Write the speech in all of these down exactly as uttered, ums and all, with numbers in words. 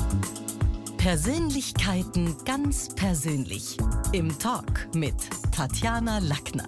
Persönlichkeiten ganz persönlich. Im Talk mit Tatjana Lackner.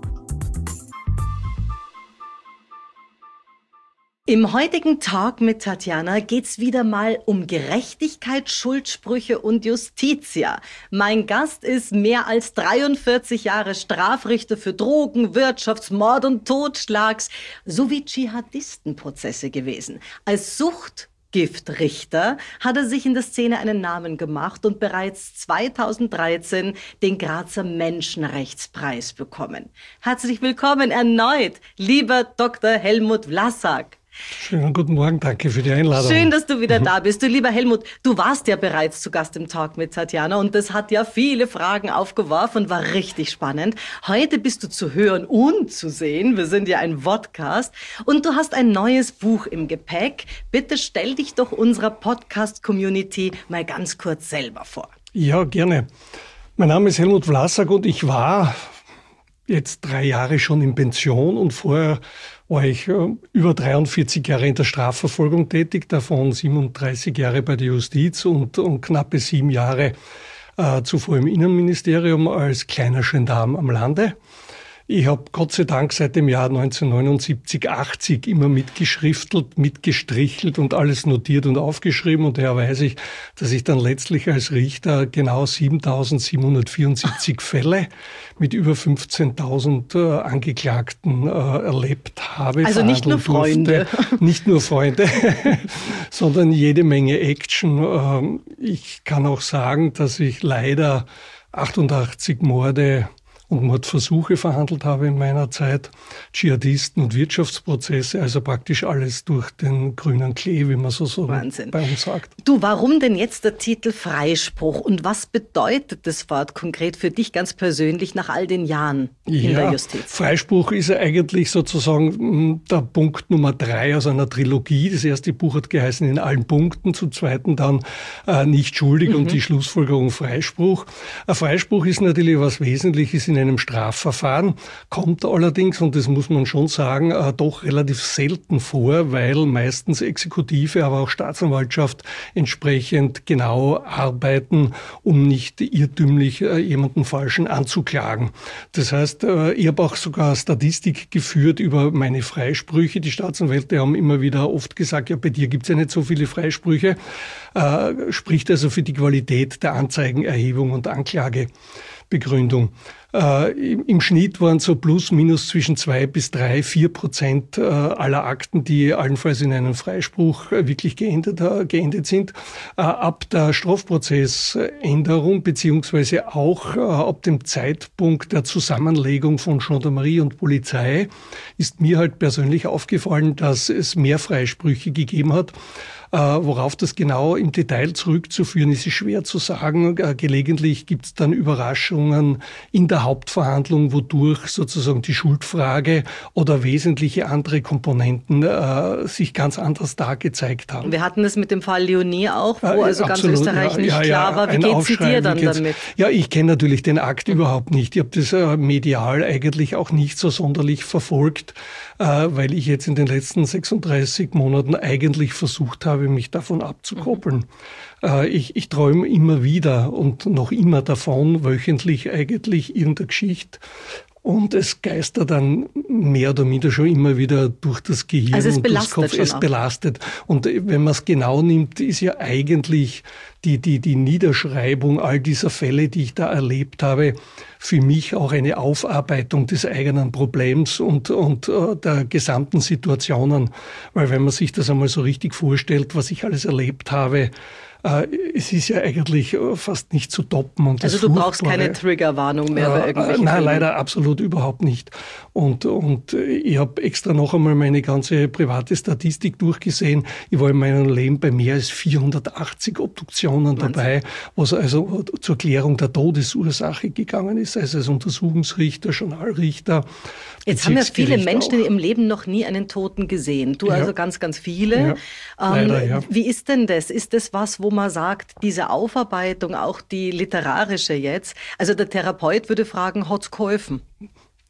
Im heutigen Talk mit Tatjana geht's wieder mal um Gerechtigkeit, Schuldsprüche und Justitia. Mein Gast ist mehr als dreiundvierzig Jahre Strafrichter für Drogen, Wirtschaftsmord und Totschlags sowie Dschihadistenprozesse gewesen. Als Suchtgiftrichter hat er sich in der Szene einen Namen gemacht und bereits zweitausenddreizehn den Grazer Menschenrechtspreis bekommen. Herzlich willkommen erneut, lieber Doktor Helmut Vlasak. Schönen guten Morgen, danke für die Einladung. Schön, dass du wieder da bist. Du, lieber Helmut, du warst ja bereits zu Gast im Talk mit Tatjana und das hat ja viele Fragen aufgeworfen und war richtig spannend. Heute bist du zu hören und zu sehen. Wir sind ja ein Vodcast und du hast ein neues Buch im Gepäck. Bitte stell dich doch unserer Podcast-Community mal ganz kurz selber vor. Ja, gerne. Mein Name ist Helmut Vlasak und ich war jetzt drei Jahre schon in Pension und vorher war ich äh, über dreiundvierzig Jahre in der Strafverfolgung tätig, davon siebenunddreißig Jahre bei der Justiz und, und knappe sieben Jahre äh, zuvor im Innenministerium als kleiner Gendarm am Lande. Ich habe Gott sei Dank seit dem Jahr neunzehnhundertneunundsiebzig, achtzig immer mitgeschriftelt, mitgestrichelt und alles notiert und aufgeschrieben. Und daher weiß ich, dass ich dann letztlich als Richter genau siebentausendsiebenhundertvierundsiebzig Fälle mit über fünfzehntausend äh, Angeklagten äh, erlebt habe. Also nicht nur Freunde. Durfte. Nicht nur Freunde, sondern jede Menge Action. Ähm, ich kann auch sagen, dass ich leider achtundachtzig Morde und Mordversuche verhandelt habe in meiner Zeit, Dschihadisten und Wirtschaftsprozesse, also praktisch alles durch den grünen Klee, wie man so, so bei uns sagt. Du, warum denn jetzt der Titel Freispruch und was bedeutet das Wort konkret für dich ganz persönlich nach all den Jahren ja, in der Justiz? Freispruch ist ja eigentlich sozusagen der Punkt Nummer drei aus einer Trilogie. Das erste Buch hat geheißen In allen Punkten, zum zweiten dann äh, Nicht schuldig mhm. und die Schlussfolgerung Freispruch. Ein Freispruch ist natürlich was Wesentliches in einem Strafverfahren, kommt allerdings, und das muss man schon sagen, äh, doch relativ selten vor, weil meistens Exekutive, aber auch Staatsanwaltschaft entsprechend genau arbeiten, um nicht irrtümlich äh, jemanden Falschen anzuklagen. Das heißt, äh, ich habe auch sogar Statistik geführt über meine Freisprüche. Die Staatsanwälte haben immer wieder oft gesagt, ja, bei dir gibt es ja nicht so viele Freisprüche, äh, spricht also für die Qualität der Anzeigenerhebung und Anklagebegründung. Äh, im, Im Schnitt waren so plus minus zwischen zwei bis drei, vier Prozent äh, aller Akten, die allenfalls in einem Freispruch äh, wirklich geendet, äh, geendet sind. Äh, ab der Strafprozessänderung beziehungsweise auch äh, ab dem Zeitpunkt der Zusammenlegung von Gendarmerie und Polizei ist mir halt persönlich aufgefallen, dass es mehr Freisprüche gegeben hat. Äh, worauf das genau im Detail zurückzuführen ist, ist schwer zu sagen. Äh, gelegentlich gibt es dann Überraschungen in der Hauptverhandlung, wodurch sozusagen die Schuldfrage oder wesentliche andere Komponenten äh, sich ganz anders dargezeigt haben. Wir hatten das mit dem Fall Leonie auch, wo äh, also absolut, ganz Österreich ja, nicht ja, klar ja, war. Wie geht's dir dann damit? Ja, ich kenne natürlich den Akt mhm. überhaupt nicht. Ich habe das äh, medial eigentlich auch nicht so sonderlich verfolgt, äh, weil ich jetzt in den letzten sechsunddreißig Monaten eigentlich versucht habe, mich davon abzukoppeln. Mhm. Äh, ich, ich träume immer wieder und noch immer davon, wöchentlich eigentlich irgendeine Geschichte. Und es geistert dann mehr oder minder schon immer wieder durch das Gehirn also es und durchs Kopf. Es belastet. Und wenn man es genau nimmt, ist ja eigentlich die, die, die Niederschreibung all dieser Fälle, die ich da erlebt habe, für mich auch eine Aufarbeitung des eigenen Problems und, und uh, der gesamten Situationen. Weil wenn man sich das einmal so richtig vorstellt, was ich alles erlebt habe, Uh, es ist ja eigentlich fast nicht zu toppen. Und also du brauchst keine Triggerwarnung mehr bei irgendwelchen Nein, Filmen. leider absolut überhaupt nicht. Und, und ich habe extra noch einmal meine ganze private Statistik durchgesehen. Ich war in meinem Leben bei mehr als vierhundertachtzig Obduktionen Wahnsinn. Dabei, was also zur Klärung der Todesursache gegangen ist, also als Untersuchungsrichter, Journalrichter. Jetzt haben ja viele Menschen auch. Im Leben noch nie einen Toten gesehen. Du ja. also ganz, ganz viele. Ja, ähm, leider, ja. Wie ist denn das? Ist das was, wo man sagt, diese Aufarbeitung, auch die literarische jetzt, also der Therapeut würde fragen, hat's geholfen?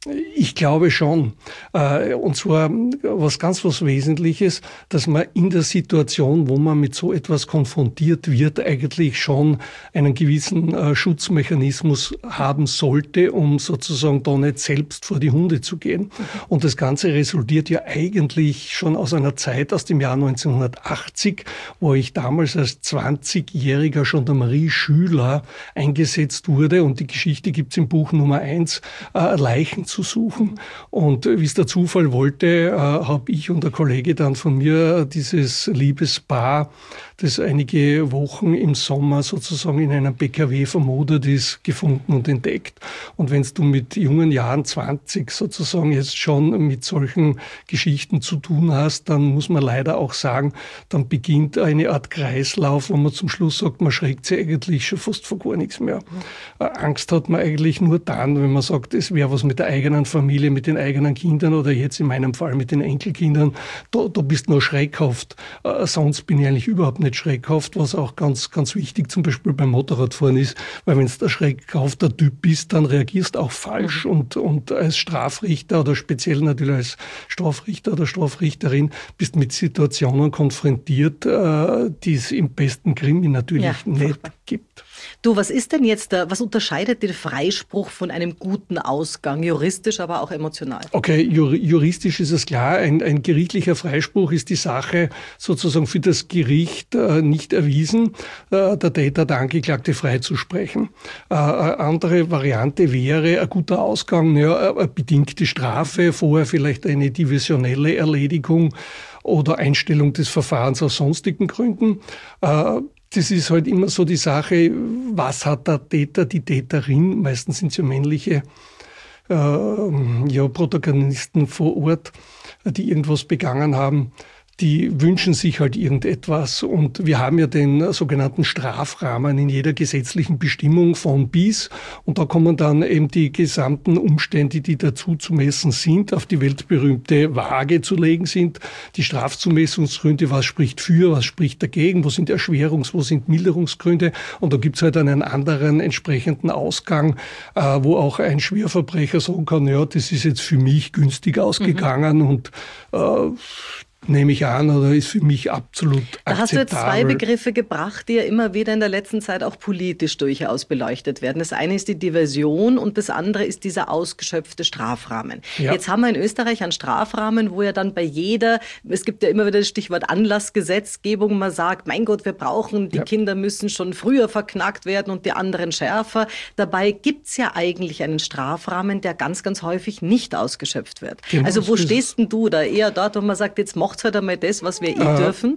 Ich glaube schon. Und zwar was ganz was Wesentliches, dass man in der Situation, wo man mit so etwas konfrontiert wird, eigentlich schon einen gewissen Schutzmechanismus haben sollte, um sozusagen da nicht selbst vor die Hunde zu gehen. Und das Ganze resultiert ja eigentlich schon aus einer Zeit aus dem Jahr neunzehnhundertachtzig, wo ich damals als zwanzigjähriger Gendarmerie-Schüler eingesetzt wurde. Und die Geschichte gibt's im Buch Nummer eins, Leichen zu suchen. Und wie es der Zufall wollte, äh, habe ich und ein Kollege dann von mir dieses Liebespaar, das einige Wochen im Sommer sozusagen in einem B K W vermutet ist, gefunden und entdeckt. Und wenn du mit jungen Jahren zwanzig sozusagen jetzt schon mit solchen Geschichten zu tun hast, dann muss man leider auch sagen, dann beginnt eine Art Kreislauf, wo man zum Schluss sagt, man schreckt sich eigentlich schon fast vor gar nichts mehr. Äh, Angst hat man eigentlich nur dann, wenn man sagt, es wäre was mit der eigenen Familie, mit den eigenen Kindern oder jetzt in meinem Fall mit den Enkelkindern, da, da bist du noch schreckhaft. Äh, sonst bin ich eigentlich überhaupt nicht schreckhaft, was auch ganz, ganz wichtig zum Beispiel beim Motorradfahren ist, weil wenn du der schreckhafter Typ bist, dann reagierst auch falsch und, und als Strafrichter oder speziell natürlich als Strafrichter oder Strafrichterin bist mit Situationen konfrontiert, äh, die es im besten Krimi natürlich ja, nicht gibt. Du, was ist denn jetzt, da, was unterscheidet den Freispruch von einem guten Ausgang, juristisch, aber auch emotional? Okay, juristisch ist es klar, ein, ein gerichtlicher Freispruch ist die Sache sozusagen für das Gericht äh, nicht erwiesen, äh, der Täter, der Angeklagte freizusprechen. Äh, eine andere Variante wäre ein guter Ausgang, ja, eine bedingte Strafe, vorher vielleicht eine divisionelle Erledigung oder Einstellung des Verfahrens aus sonstigen Gründen. Äh, Das ist halt immer so die Sache, was hat der Täter, die Täterin, meistens sind es ja männliche äh, ja, Protagonisten vor Ort, die irgendwas begangen haben, die wünschen sich halt irgendetwas. Und wir haben ja den sogenannten Strafrahmen in jeder gesetzlichen Bestimmung von bis. Und da kommen dann eben die gesamten Umstände, die dazu zu messen sind, auf die weltberühmte Waage zu legen sind. Die Strafzumessungsgründe, was spricht für, was spricht dagegen, wo sind Erschwerungs-, wo sind Milderungsgründe. Und da gibt's halt einen anderen entsprechenden Ausgang, äh, wo auch ein Schwerverbrecher sagen kann, ja, das ist jetzt für mich günstig ausgegangen mhm. und äh, nehme ich an, oder ist für mich absolut akzeptabel. Da hast du jetzt zwei Begriffe gebracht, die ja immer wieder in der letzten Zeit auch politisch durchaus beleuchtet werden. Das eine ist die Diversion und das andere ist dieser ausgeschöpfte Strafrahmen. Ja. Jetzt haben wir in Österreich einen Strafrahmen, wo ja dann bei jeder, es gibt ja immer wieder das Stichwort Anlassgesetzgebung, man sagt, mein Gott, wir brauchen, die ja. Kinder müssen schon früher verknackt werden und die anderen schärfer. Dabei gibt's ja eigentlich einen Strafrahmen, der ganz, ganz häufig nicht ausgeschöpft wird. Genau, also wo stehst denn du da? Eher dort, wo man sagt, jetzt macht halt einmal das, was wir eh äh, dürfen?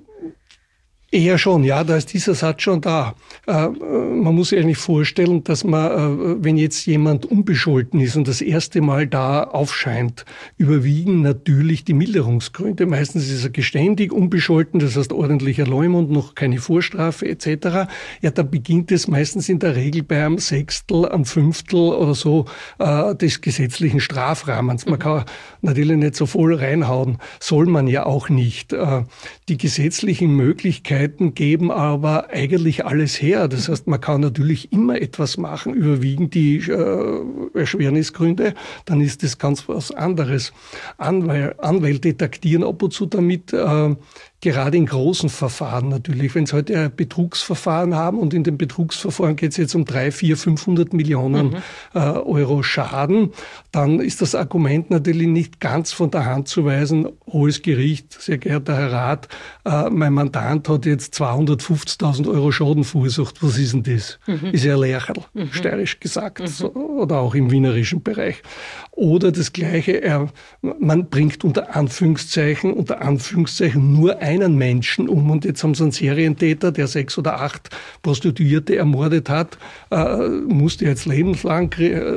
Eher schon, ja, da ist dieser Satz schon da. Äh, man muss sich eigentlich vorstellen, dass man, äh, wenn jetzt jemand unbescholten ist und das erste Mal da aufscheint, überwiegen natürlich die Milderungsgründe. Meistens ist er geständig, unbescholten, das heißt ordentlicher Leumund, noch keine Vorstrafe et cetera. Ja, da beginnt es meistens in der Regel bei einem Sechstel, einem Fünftel oder so äh, des gesetzlichen Strafrahmens. Man kann natürlich nicht so voll reinhauen, soll man ja auch nicht. Äh, die gesetzlichen Möglichkeiten geben aber eigentlich alles her. Das heißt, man kann natürlich immer etwas machen, überwiegen die äh, Erschwernisgründe, dann ist das ganz was anderes. Anwäl- Anwälte taktieren ab und zu damit, äh, gerade in großen Verfahren natürlich. Wenn Sie heute ein Betrugsverfahren haben und in dem Betrugsverfahren geht es jetzt um drei, vier, fünfhundert Millionen mhm. äh, Euro Schaden, dann ist das Argument natürlich nicht ganz von der Hand zu weisen. Hohes Gericht, sehr geehrter Herr Rat, äh, mein Mandant hat jetzt zweihundertfünfzigtausend Euro Schaden verursacht. Was ist denn das? Mhm. Ist ja ein Lercherl, mhm. steirisch gesagt, mhm. so, oder auch im wienerischen Bereich. Oder das Gleiche, er, man bringt unter Anführungszeichen, unter Anführungszeichen nur einen Menschen um und jetzt haben sie einen Serientäter, der sechs oder acht Prostituierte ermordet hat, äh, musste jetzt lebenslang,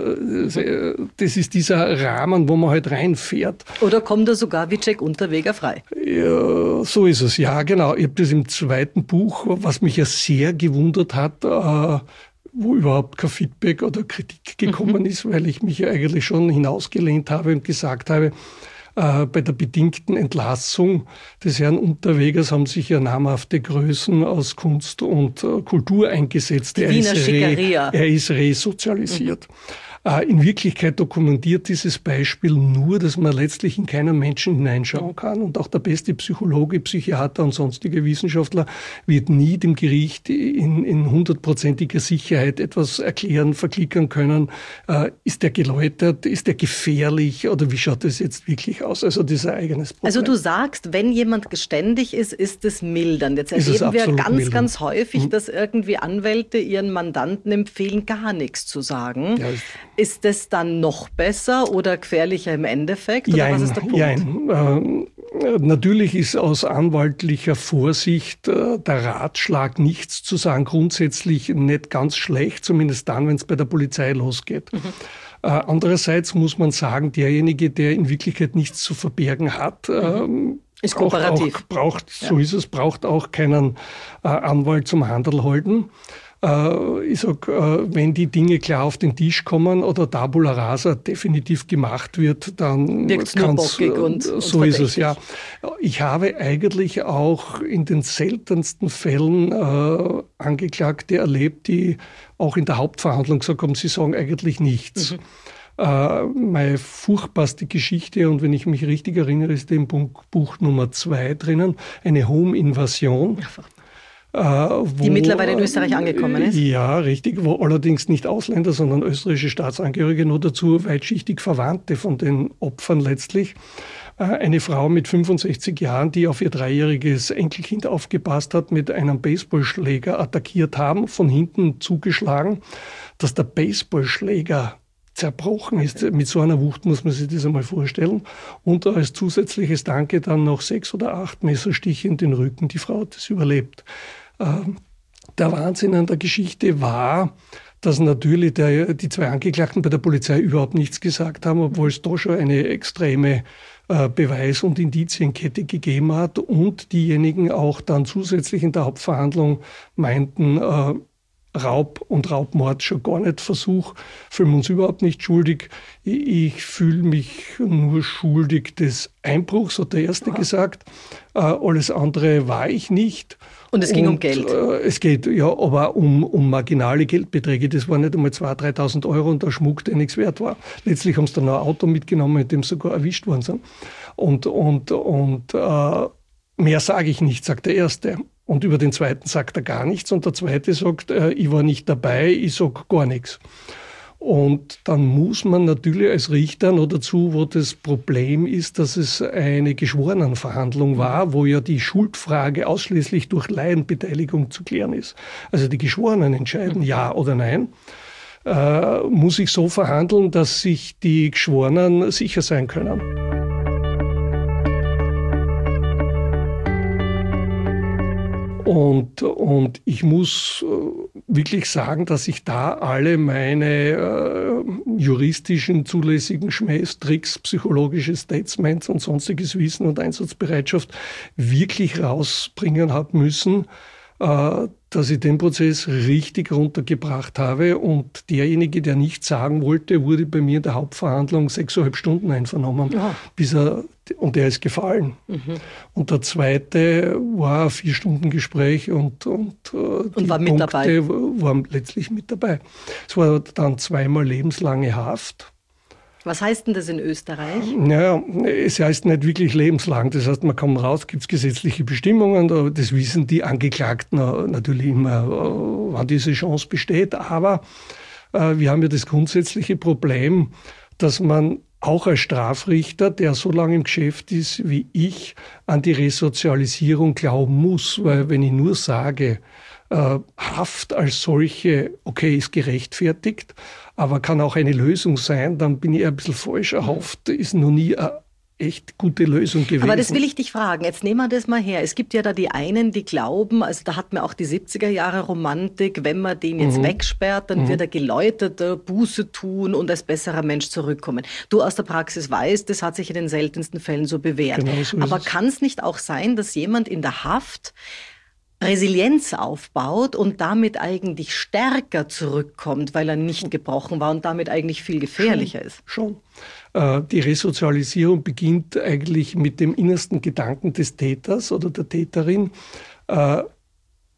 äh, das ist dieser Rahmen, wo man halt reinfährt. Oder kommt er sogar wie Jack Unterweger frei? Ja, so ist es, ja genau. Ich habe das im zweiten Buch, was mich ja sehr gewundert hat, äh, wo überhaupt kein Feedback oder Kritik gekommen mhm. ist, weil ich mich ja eigentlich schon hinausgelehnt habe und gesagt habe, äh, bei der bedingten Entlassung des Herrn Unterwegers haben sich ja namhafte Größen aus Kunst und äh, Kultur eingesetzt. Die er, Wiener ist Schickeria. re, er ist resozialisiert. Mhm. In Wirklichkeit dokumentiert dieses Beispiel nur, dass man letztlich in keinen Menschen hineinschauen kann. Und auch der beste Psychologe, Psychiater und sonstige Wissenschaftler wird nie dem Gericht in, in hundertprozentiger Sicherheit etwas erklären, verklickern können. Äh, ist der geläutert? Ist der gefährlich? Oder wie schaut das jetzt wirklich aus? Also das ist ein eigenes Problem. Also du sagst, wenn jemand geständig ist, ist es mildernd. Jetzt erleben wir ganz, mildernd. ganz häufig, mhm. dass irgendwie Anwälte ihren Mandanten empfehlen, gar nichts zu sagen. Ja, ist das dann noch besser oder gefährlicher im Endeffekt? Oder jein, was ist der Punkt? Jein. Äh, natürlich ist aus anwaltlicher Vorsicht äh, der Ratschlag, nichts zu sagen, grundsätzlich nicht ganz schlecht, zumindest dann, wenn es bei der Polizei losgeht. Mhm. Äh, andererseits muss man sagen, derjenige, der in Wirklichkeit nichts zu verbergen hat, mhm. äh, ist braucht kooperativ. Auch, braucht, ja. So ist es, braucht auch keinen äh, Anwalt zum Handel halten. Äh, ich sag, äh, wenn die Dinge klar auf den Tisch kommen oder Tabula Rasa definitiv gemacht wird, dann wirkt's nur bockig und, so und so ist es, ja. Ich habe eigentlich auch in den seltensten Fällen äh, Angeklagte erlebt, die auch in der Hauptverhandlung gesagt haben, sie sagen eigentlich nichts. Mhm. Uh, meine furchtbarste Geschichte, und wenn ich mich richtig erinnere, ist im Buch, Buch Nummer zwei drinnen, eine Home-Invasion. Uh, wo, die mittlerweile in Österreich angekommen ist? Ja, richtig, wo allerdings nicht Ausländer, sondern österreichische Staatsangehörige, nur dazu weitschichtig Verwandte von den Opfern letztlich. Uh, eine Frau mit fünfundsechzig Jahren, die auf ihr dreijähriges Enkelkind aufgepasst hat, mit einem Baseballschläger attackiert haben, von hinten zugeschlagen, dass der Baseballschläger zerbrochen ist. Mit so einer Wucht muss man sich das einmal vorstellen. Und als zusätzliches Danke dann noch sechs oder acht Messerstiche in den Rücken. Die Frau hat das überlebt. Der Wahnsinn an der Geschichte war, dass natürlich der, die zwei Angeklagten bei der Polizei überhaupt nichts gesagt haben, obwohl es da schon eine extreme Beweis- und Indizienkette gegeben hat. Und diejenigen auch dann zusätzlich in der Hauptverhandlung meinten, Raub und Raubmord schon gar nicht Versuch, fühlen wir uns überhaupt nicht schuldig. Ich fühle mich nur schuldig des Einbruchs, hat der Erste Aha. gesagt. Äh, alles andere war ich nicht. Und es ging und, um Geld? Äh, es geht ja aber um, um marginale Geldbeträge. Das waren nicht einmal zweitausend, dreitausend Euro und der Schmuck, der nichts wert war. Letztlich haben sie dann noch ein Auto mitgenommen, mit dem sie sogar erwischt worden sind. Und, und, und äh, mehr sage ich nicht, sagt der Erste. Und über den Zweiten sagt er gar nichts. Und der Zweite sagt, äh, ich war nicht dabei, ich sag gar nichts. Und dann muss man natürlich als Richter noch dazu, wo das Problem ist, dass es eine Geschworenenverhandlung war, wo ja die Schuldfrage ausschließlich durch Laienbeteiligung zu klären ist. Also die Geschworenen entscheiden ja oder nein. Äh, muss ich so verhandeln, dass sich die Geschworenen sicher sein können. Und, und ich muss wirklich sagen, dass ich da alle meine äh, juristischen zulässigen Schmähs, Tricks, psychologische Statements und sonstiges Wissen und Einsatzbereitschaft wirklich rausbringen habe müssen, äh, dass ich den Prozess richtig runtergebracht habe. Und derjenige, der nichts sagen wollte, wurde bei mir in der Hauptverhandlung sechseinhalb Stunden einvernommen, ja. bis er, und er ist gefallen. Mhm. Und der Zweite war ein vier Stunden Gespräch und, und, äh, und die war mit Punkte dabei. waren letztlich mit dabei. Es war dann zweimal lebenslange Haft. Was heißt denn das in Österreich? Naja, es heißt nicht wirklich lebenslang. Das heißt, man kommt raus, gibt es gesetzliche Bestimmungen. Das wissen die Angeklagten natürlich immer, wann diese Chance besteht. Aber äh, wir haben ja das grundsätzliche Problem, dass man auch als Strafrichter, der so lange im Geschäft ist wie ich, an die Resozialisierung glauben muss. Weil wenn ich nur sage, äh, Haft als solche, okay, ist gerechtfertigt, aber kann auch eine Lösung sein, dann bin ich ein bisschen falsch. Haft ist noch nie eine echt gute Lösung gewesen. Aber das will ich dich fragen. Jetzt nehmen wir das mal her. Es gibt ja da die einen, die glauben, also da hat man auch die siebziger Jahre Romantik, wenn man den jetzt mhm. wegsperrt, dann mhm. wird er geläuterter, Buße tun und als besserer Mensch zurückkommen. Du aus der Praxis weißt, das hat sich in den seltensten Fällen so bewährt. Genau so ist Aber kann es nicht auch sein, dass jemand in der Haft Resilienz aufbaut und damit eigentlich stärker zurückkommt, weil er nicht gebrochen war und damit eigentlich viel gefährlicher schon, ist? Schon. Äh, die Resozialisierung beginnt eigentlich mit dem innersten Gedanken des Täters oder der Täterin. Äh,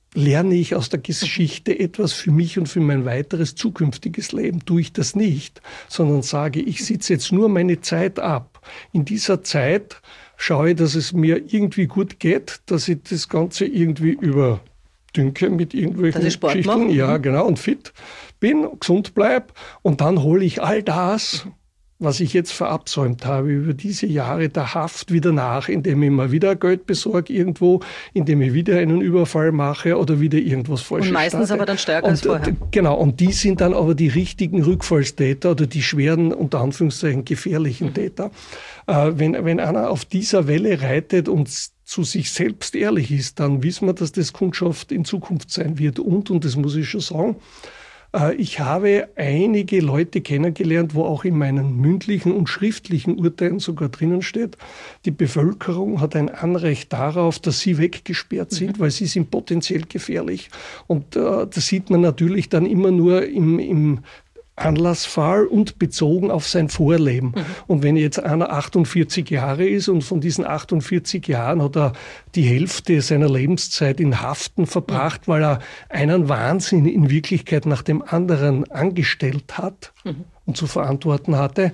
lerne ich aus der Geschichte etwas für mich und für mein weiteres zukünftiges Leben? Tue ich das nicht, sondern sage, ich sitze jetzt nur meine Zeit ab. In dieser Zeit schaue ich, dass es mir irgendwie gut geht, dass ich das Ganze irgendwie überdünke mit irgendwelchen Geschichten. Mache. Ja, genau, und fit bin, gesund bleibe. Und dann hole ich all das, was ich jetzt verabsäumt habe, über diese Jahre der Haft wieder nach, indem ich mal wieder Geld besorge irgendwo, indem ich wieder einen Überfall mache oder wieder irgendwas Falsches Und meistens starte. Aber dann stärker und, als vorher. Genau, und die sind dann aber die richtigen Rückfallstäter oder die schweren, unter Anführungszeichen, gefährlichen mhm. Täter. Äh, wenn, wenn einer auf dieser Welle reitet und zu sich selbst ehrlich ist, dann wissen wir, dass das Kundschaft in Zukunft sein wird. Und, und das muss ich schon sagen, ich habe einige Leute kennengelernt, wo auch in meinen mündlichen und schriftlichen Urteilen sogar drinnen steht, die Bevölkerung hat ein Anrecht darauf, dass sie weggesperrt sind, mhm. weil sie sind potenziell gefährlich. Und äh, das sieht man natürlich dann immer nur im, im Anlassfall und bezogen auf sein Vorleben. Mhm. Und wenn jetzt einer achtundvierzig Jahre ist und von diesen achtundvierzig Jahren hat er die Hälfte seiner Lebenszeit in Haften verbracht, mhm. weil er einen Wahnsinn in Wirklichkeit nach dem anderen angestellt hat mhm. und zu verantworten hatte,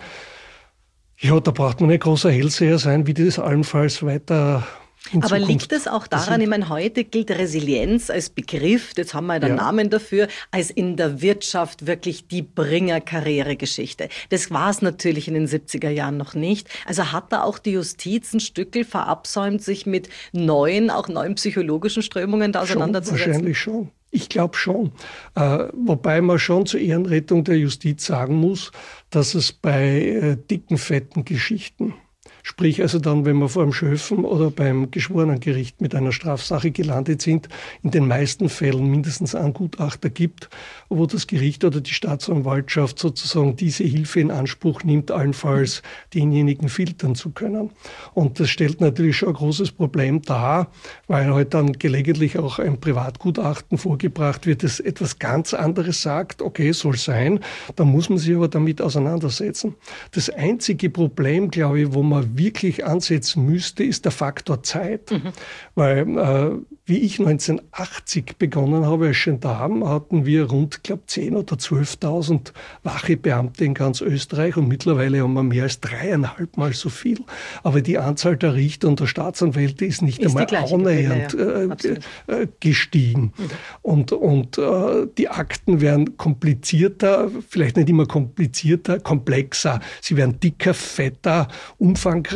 ja, da braucht man ein großer Hellseher sein, wie das allenfalls weiter in Aber Zukunft liegt es auch daran, ich meine, heute gilt Resilienz als Begriff, jetzt haben wir ja den ja. Namen dafür, als in der Wirtschaft wirklich die Bringer-Karrieregeschichte. Das war es natürlich in den siebziger Jahren noch nicht. Also hat da auch die Justiz ein Stückel verabsäumt, sich mit neuen, auch neuen psychologischen Strömungen da auseinanderzusetzen? Schon, wahrscheinlich schon. Ich glaube schon. Äh, wobei man schon zur Ehrenrettung der Justiz sagen muss, dass es bei äh, dicken, fetten Geschichten, sprich also dann, wenn wir vor dem Schöffen oder beim Geschworenengericht mit einer Strafsache gelandet sind, in den meisten Fällen mindestens einen Gutachter gibt, wo das Gericht oder die Staatsanwaltschaft sozusagen diese Hilfe in Anspruch nimmt, allenfalls denjenigen filtern zu können. Und das stellt natürlich schon ein großes Problem dar, weil halt dann gelegentlich auch ein Privatgutachten vorgebracht wird, das etwas ganz anderes sagt, okay, soll sein, dann muss man sich aber damit auseinandersetzen. Das einzige Problem, glaube ich, wo man wirklich ansetzen müsste, ist der Faktor Zeit. Mhm. Weil äh, wie ich neunzehnhundertachtzig begonnen habe als Gendarm, hatten wir rund, glaube ich, zehntausend oder zwölftausend Wachebeamte in ganz Österreich und mittlerweile haben wir mehr als dreieinhalb Mal so viel. Aber die Anzahl der Richter und der Staatsanwälte ist nicht ist einmal annähernd ja. äh, gestiegen. Mhm. Und, und äh, die Akten werden komplizierter, vielleicht nicht immer komplizierter, komplexer. Sie werden dicker, fetter, umfangreicher.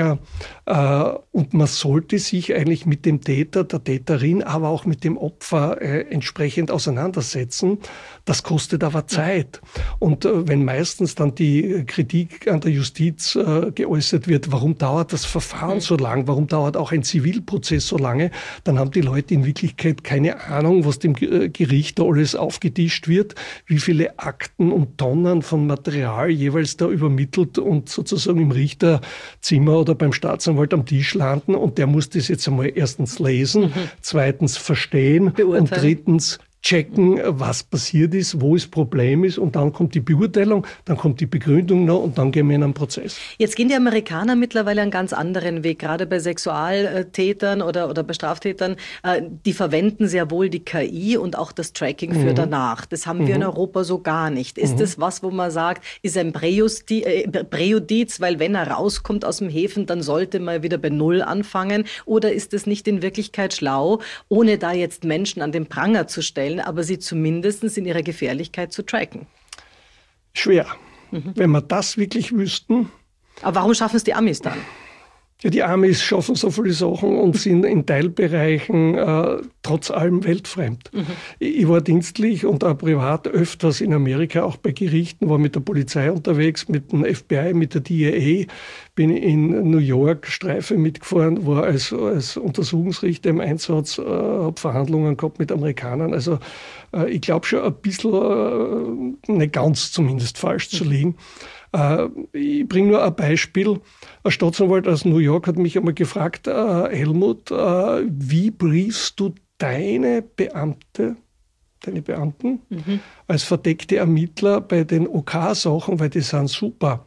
Äh, und man sollte sich eigentlich mit dem Täter, der Täterin, aber auch mit dem Opfer äh, entsprechend auseinandersetzen. Das kostet aber Zeit. Und äh, wenn meistens dann die Kritik an der Justiz äh, geäußert wird, warum dauert das Verfahren so lang, warum dauert auch ein Zivilprozess so lange, dann haben die Leute in Wirklichkeit keine Ahnung, was dem G- Gericht da alles aufgetischt wird, wie viele Akten und Tonnen von Material jeweils da übermittelt und sozusagen im Richter Zimmer oder beim Staatsanwalt am Tisch landen und der muss das jetzt einmal erstens lesen, mhm. zweitens verstehen Beurteilen. Und drittens checken, was passiert ist, wo das Problem ist und dann kommt die Beurteilung, dann kommt die Begründung noch und dann gehen wir in einen Prozess. Jetzt gehen die Amerikaner mittlerweile einen ganz anderen Weg, gerade bei Sexualtätern oder, oder bei Straftätern. Die verwenden sehr wohl die K I und auch das Tracking für mhm. danach. Das haben mhm. wir in Europa so gar nicht. Ist mhm. das was, wo man sagt, ist ein Präjusti- äh, Präjudiz, weil wenn er rauskommt aus dem Häfen, dann sollte man wieder bei Null anfangen? Oder ist es nicht in Wirklichkeit schlau, ohne da jetzt Menschen an den Pranger zu stellen, aber sie zumindest in ihrer Gefährlichkeit zu tracken? Schwer. Mhm. Wenn wir das wirklich wüssten. Aber warum schaffen es die Amis dann? Ja, die Amis schaffen so viele Sachen und sind in Teilbereichen äh, trotz allem weltfremd. Mhm. Ich war dienstlich und auch privat öfters in Amerika, auch bei Gerichten, war mit der Polizei unterwegs, mit dem F B I, mit der D E A, bin in New York Streife mitgefahren, war als, als Untersuchungsrichter im Einsatz, äh, habe Verhandlungen gehabt mit Amerikanern. Also äh, ich glaube schon ein bisschen, äh, nicht ganz zumindest falsch zu liegen. Äh, ich bringe nur ein Beispiel. Ein Staatsanwalt aus New York hat mich einmal gefragt, äh, Helmut, äh, wie briefst du deine Beamte, deine Beamten mhm. als verdeckte Ermittler bei den O K-Sachen, weil die sind super.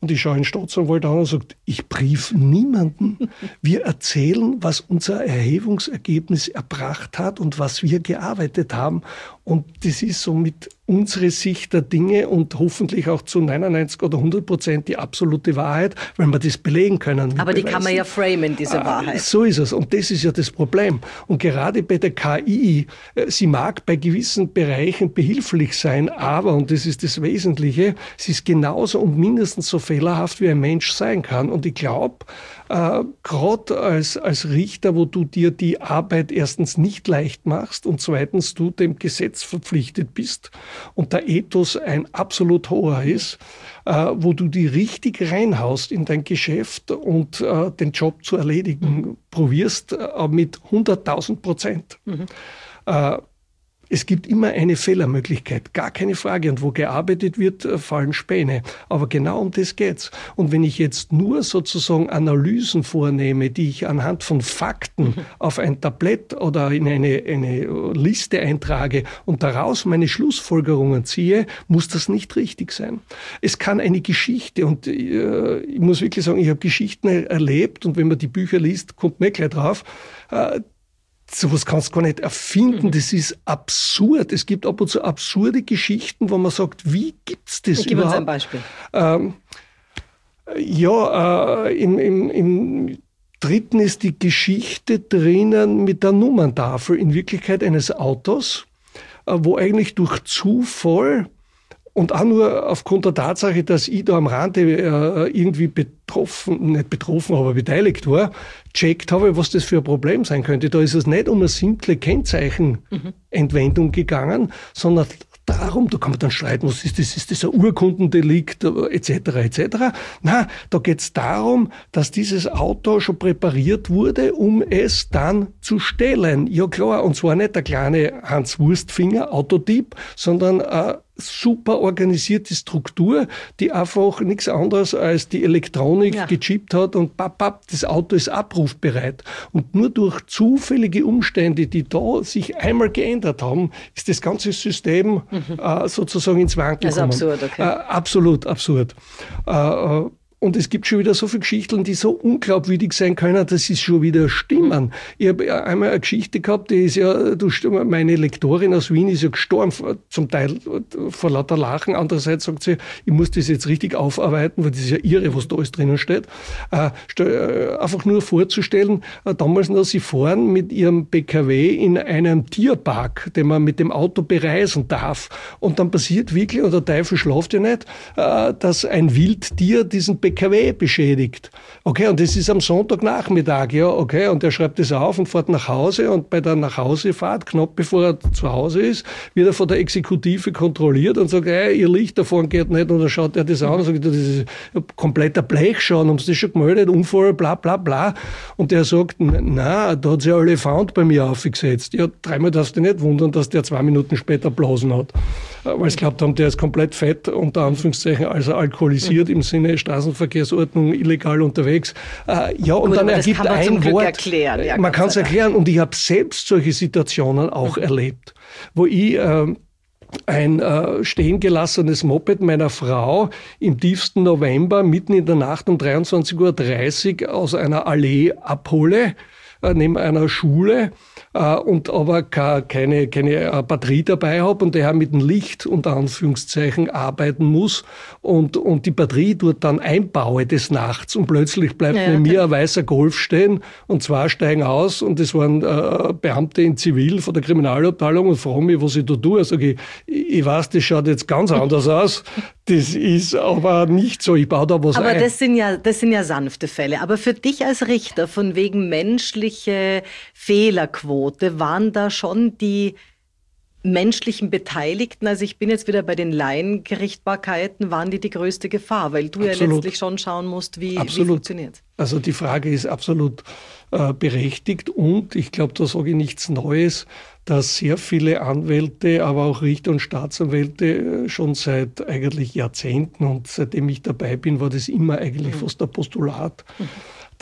Und ich schaue den Staatsanwalt an und sage, ich brief niemanden. Wir erzählen, was unser Erhebungsergebnis erbracht hat und was wir gearbeitet haben. Und das ist somit unsere Sicht der Dinge und hoffentlich auch zu neunundneunzig oder hundert Prozent die absolute Wahrheit, weil wir das belegen können. Aber die Beweisen. Kann man ja framen, diese ah, Wahrheit. So ist es. Und das ist ja das Problem. Und gerade bei der K I, sie mag bei gewissen Bereichen behilflich sein, aber, und das ist das Wesentliche, sie ist genauso und mindestens so fehlerhaft, wie ein Mensch sein kann. Und ich glaube, äh, gerade als, als Richter, wo du dir die Arbeit erstens nicht leicht machst und zweitens du dem Gesetz verpflichtet bist und der Ethos ein absolut hoher ist, äh, wo du die richtig reinhaust in dein Geschäft und äh, den Job zu erledigen mhm. probierst äh, mit hunderttausend Prozent. Mhm. Äh, Es gibt immer eine Fehlermöglichkeit, gar keine Frage. Und wo gearbeitet wird, fallen Späne. Aber genau um das geht's. Und wenn ich jetzt nur sozusagen Analysen vornehme, die ich anhand von Fakten mhm. auf ein Tablett oder in eine, eine Liste eintrage und daraus meine Schlussfolgerungen ziehe, muss das nicht richtig sein. Es kann eine Geschichte, und äh, ich muss wirklich sagen, ich habe Geschichten erlebt, und wenn man die Bücher liest, kommt man gleich drauf, äh, sowas kannst du gar nicht erfinden, das ist absurd. Es gibt ab und zu absurde Geschichten, wo man sagt, wie gibt's das ich überhaupt? Gib uns ein Beispiel. Ähm, ja, äh, im, im, im dritten ist die Geschichte drinnen mit der Nummerntafel, in Wirklichkeit eines Autos, äh, wo eigentlich durch Zufall und auch nur aufgrund der Tatsache, dass ich da am Rande äh, irgendwie betroffen, nicht betroffen, aber beteiligt war, checkt habe, was das für ein Problem sein könnte. Da ist es nicht um eine simple Kennzeichenentwendung gegangen, sondern darum, da kann man dann streiten, was ist das, ist das ein Urkundendelikt, et cetera et cetera. Nein, da geht es darum, dass dieses Auto schon präpariert wurde, um es dann zu stehlen. Ja klar, und zwar nicht der kleine Hans-Wurstfinger, Autodieb, sondern eine super organisierte Struktur, die einfach nichts anderes als die Elektronik ja. gechippt hat und papp, papp, das Auto ist abrufbereit. Und nur durch zufällige Umstände, die da sich einmal geändert haben, ist das ganze System mhm. äh, sozusagen ins Wanken gekommen. Das ist absurd, okay. Äh, absolut absurd. Äh, Und es gibt schon wieder so viele Geschichten, die so unglaubwürdig sein können, dass sie schon wieder stimmen. Ich habe einmal eine Geschichte gehabt, die ist ja, du, meine Lektorin aus Wien ist ja gestorben, zum Teil vor lauter Lachen. Andererseits sagt sie, ich muss das jetzt richtig aufarbeiten, weil das ist ja irre, was da alles drinnen steht. Äh, einfach nur vorzustellen, äh, damals noch, sie fahren mit ihrem B K W in einem Tierpark, den man mit dem Auto bereisen darf. Und dann passiert wirklich, und der Teufel schlaft ja nicht, äh, dass ein Wildtier diesen B K W beschädigt. Okay, und das ist am Sonntagnachmittag, ja, okay, und er schreibt das auf und fährt nach Hause, und bei der Nachhausefahrt, knapp bevor er zu Hause ist, wird er von der Exekutive kontrolliert und sagt, hey, ihr Licht davon geht nicht, und dann schaut er das an und sagt, das ist kompletter Blechschaden, haben Sie das schon gemeldet, Unfall, bla, bla, bla. Und der sagt, na, da hat sich ein Elefant bei mir aufgesetzt. Ja, dreimal darfst du nicht wundern, dass der zwei Minuten später Blasen hat. Weil sie glaubt haben, der ist komplett fett, unter Anführungszeichen, also alkoholisiert mhm. im Sinne Straßenverkehrsordnung, illegal unterwegs. Äh, ja, und Gut, dann ergibt kann man ein zum Glück Wort. Erklären. Ja, man kann es erklären, und ich habe selbst solche Situationen auch mhm. erlebt, wo ich äh, ein äh, stehen gelassenes Moped meiner Frau im tiefsten November mitten in der Nacht um dreiundzwanzig Uhr dreißig aus einer Allee abhole, äh, neben einer Schule, äh, und aber keine, keine äh, Batterie dabei habe und daher mit dem Licht unter Anführungszeichen arbeiten muss und, und die Batterie dort dann einbaue des Nachts, und plötzlich bleibt ja, neben okay. mir ein weißer Golf stehen und zwei steigen aus, und das waren äh, Beamte in Zivil von der Kriminalabteilung und fragen mich, was ich da tue. Sag ich, ich weiß, das schaut jetzt ganz anders aus. Das ist aber nicht so. Ich baue da was aber ein. Aber das sind ja, das sind ja sanfte Fälle. Aber für dich als Richter, von wegen menschliche Fehlerquote, waren da schon die menschlichen Beteiligten, also ich bin jetzt wieder bei den Laiengerichtbarkeiten, waren die die größte Gefahr, weil du absolut. ja letztlich schon schauen musst, wie, wie funktioniert. Also die Frage ist absolut äh, berechtigt, und ich glaube, da sage ich nichts Neues, dass sehr viele Anwälte, aber auch Richter und Staatsanwälte schon seit eigentlich Jahrzehnten, und seitdem ich dabei bin, war das immer eigentlich mhm. fast ein Postulat, mhm.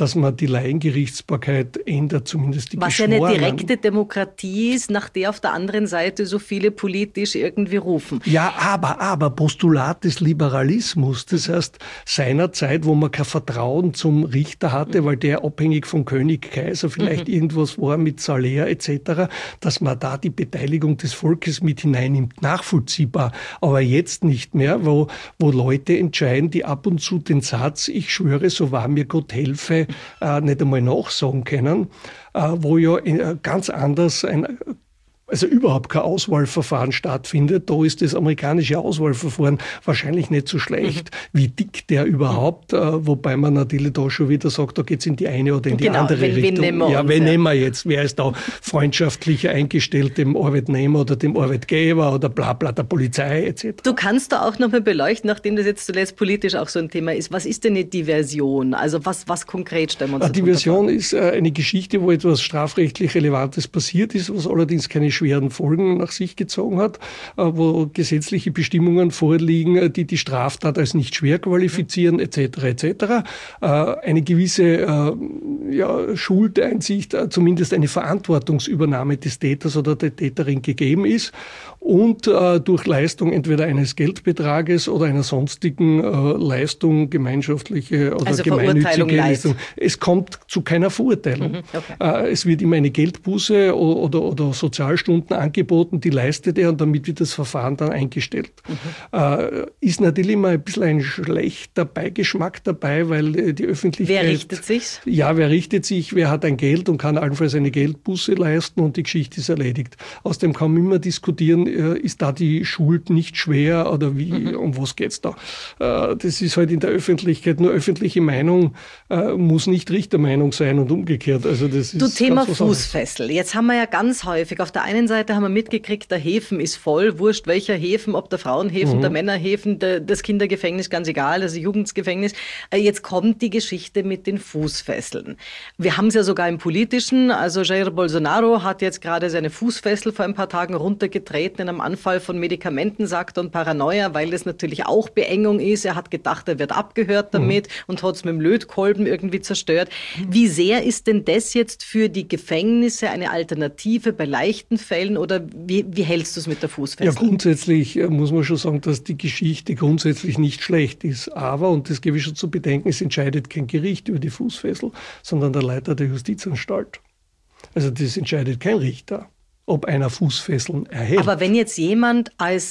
dass man die Laiengerichtsbarkeit ändert, zumindest die Was ja Geschworenen. eine direkte Demokratie ist, nach der auf der anderen Seite so viele politisch irgendwie rufen. Ja, aber, aber Postulat des Liberalismus, das heißt seinerzeit, wo man kein Vertrauen zum Richter hatte, weil der abhängig vom König, Kaiser vielleicht mhm. irgendwas war mit Salär et cetera, dass man da die Beteiligung des Volkes mit hineinnimmt, nachvollziehbar. Aber jetzt nicht mehr, wo, wo Leute entscheiden, die ab und zu den Satz, ich schwöre, so wahr mir Gott helfe, äh, nicht einmal nachsagen können, äh, wo ja äh, ganz anders ein also überhaupt kein Auswahlverfahren stattfindet. Da ist das amerikanische Auswahlverfahren wahrscheinlich nicht so schlecht. Mhm. Wie dick der überhaupt, äh, wobei man natürlich da schon wieder sagt, da geht es in die eine oder in die genau, andere wen, Richtung. Wen nehmen wir ja, uns, wen ja. nehmen wir jetzt? Wer ist da freundschaftlicher eingestellt, dem Arbeitnehmer oder dem Arbeitgeber oder bla bla, der Polizei et cetera. Du kannst da auch noch mal beleuchten, nachdem das jetzt zuletzt politisch auch so ein Thema ist. Was ist denn eine Diversion? Also was, was konkret stellen wir uns Eine Diversion ist äh, eine Geschichte, wo etwas strafrechtlich Relevantes passiert ist, was allerdings keine schweren Folgen nach sich gezogen hat, wo gesetzliche Bestimmungen vorliegen, die die Straftat als nicht schwer qualifizieren, et cetera et cetera. Eine gewisse ja, Schuldeinsicht, zumindest eine Verantwortungsübernahme des Täters oder der Täterin gegeben ist und durch Leistung entweder eines Geldbetrages oder einer sonstigen Leistung, gemeinschaftliche oder also gemeinnützige Leistung. Es kommt zu keiner Verurteilung. Mhm, okay. Es wird immer eine Geldbuße oder, oder Sozialstunden angeboten, die leistet er und damit wird das Verfahren dann eingestellt. Mhm. Äh, ist natürlich immer ein bisschen ein schlechter Beigeschmack dabei, weil die Öffentlichkeit... Wer richtet sich? Ja, wer richtet sich, wer hat ein Geld und kann allenfalls eine Geldbuße leisten und die Geschichte ist erledigt. Außerdem kann man immer diskutieren, äh, ist da die Schuld nicht schwer oder wie, mhm. um was geht's da? Äh, das ist halt in der Öffentlichkeit, nur öffentliche Meinung äh, muss nicht Richtermeinung sein und umgekehrt. Also das ist du, Thema ganz Fußfessel. Jetzt haben wir ja ganz häufig, auf der einen Seite haben wir mitgekriegt, der Häfen ist voll, wurscht welcher Häfen, ob der Frauenhäfen, mhm. der Männerhäfen, der, das Kindergefängnis, ganz egal, das Jugendgefängnis. Jetzt kommt die Geschichte mit den Fußfesseln. Wir haben es ja sogar im Politischen, also Jair Bolsonaro hat jetzt gerade seine Fußfessel vor ein paar Tagen runtergetreten in einem Anfall von Medikamenten, sagt und Paranoia, weil das natürlich auch Beengung ist. Er hat gedacht, er wird abgehört damit mhm. und hat es mit dem Lötkolben irgendwie zerstört. Wie sehr ist denn das jetzt für die Gefängnisse eine Alternative bei leichten Fällen oder wie, wie hältst du es mit der Fußfessel? Ja, grundsätzlich muss man schon sagen, dass die Geschichte grundsätzlich nicht schlecht ist. Aber, und das gebe ich schon zu bedenken, es entscheidet kein Gericht über die Fußfessel, sondern der Leiter der Justizanstalt. Also das entscheidet kein Richter, ob einer Fußfesseln erhält. Aber wenn jetzt jemand als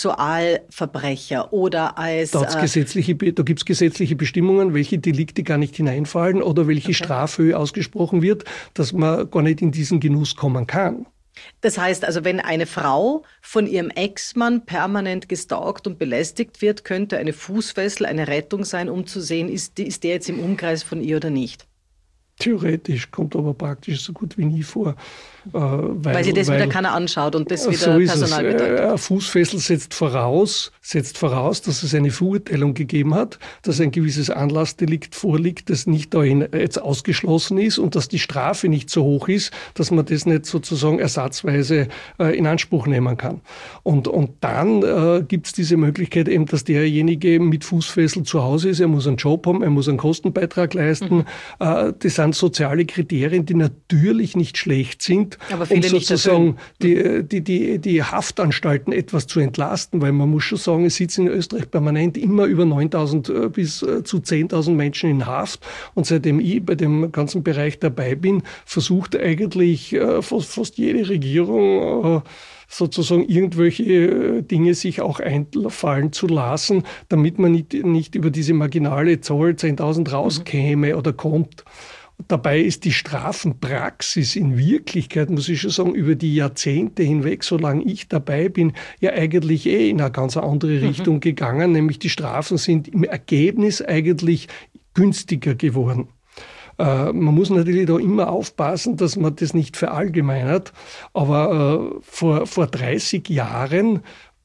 Sexualverbrecher oder als... Da, äh, gesetzliche, da gibt es gesetzliche Bestimmungen, welche Delikte gar nicht hineinfallen oder welche okay. Strafhöhe ausgesprochen wird, dass man gar nicht in diesen Genuss kommen kann. Das heißt also, wenn eine Frau von ihrem Ex-Mann permanent gestalkt und belästigt wird, könnte eine Fußfessel eine Rettung sein, um zu sehen, ist, ist der jetzt im Umkreis von ihr oder nicht? Theoretisch, kommt aber praktisch so gut wie nie vor. Äh, weil, weil sich das weil, wieder keiner anschaut und das wieder so Personal bedeutet. Ein Fußfessel setzt voraus, setzt voraus, dass es eine Verurteilung gegeben hat, dass ein gewisses Anlassdelikt vorliegt, das nicht dahin jetzt ausgeschlossen ist und dass die Strafe nicht so hoch ist, dass man das nicht sozusagen ersatzweise äh, in Anspruch nehmen kann. Und, und dann äh, gibt es diese Möglichkeit eben, dass derjenige mit Fußfessel zu Hause ist, er muss einen Job haben, er muss einen Kostenbeitrag leisten. Mhm. Äh, das sind soziale Kriterien, die natürlich nicht schlecht sind, aber viele um sozusagen die, die, die, die Haftanstalten etwas zu entlasten, weil man muss schon sagen, es sitzen in Österreich permanent immer über neuntausend bis zu zehntausend Menschen in Haft und seitdem ich bei dem ganzen Bereich dabei bin, versucht eigentlich fast, fast jede Regierung sozusagen irgendwelche Dinge sich auch einfallen zu lassen, damit man nicht, nicht über diese marginale Zahl zehntausend rauskäme mhm. oder kommt. Dabei ist die Strafenpraxis in Wirklichkeit, muss ich schon sagen, über die Jahrzehnte hinweg, solange ich dabei bin, ja eigentlich eh in eine ganz andere Richtung mhm. gegangen, nämlich die Strafen sind im Ergebnis eigentlich günstiger geworden. Äh, man muss natürlich da immer aufpassen, dass man das nicht verallgemeinert, aber äh, vor, vor dreißig Jahren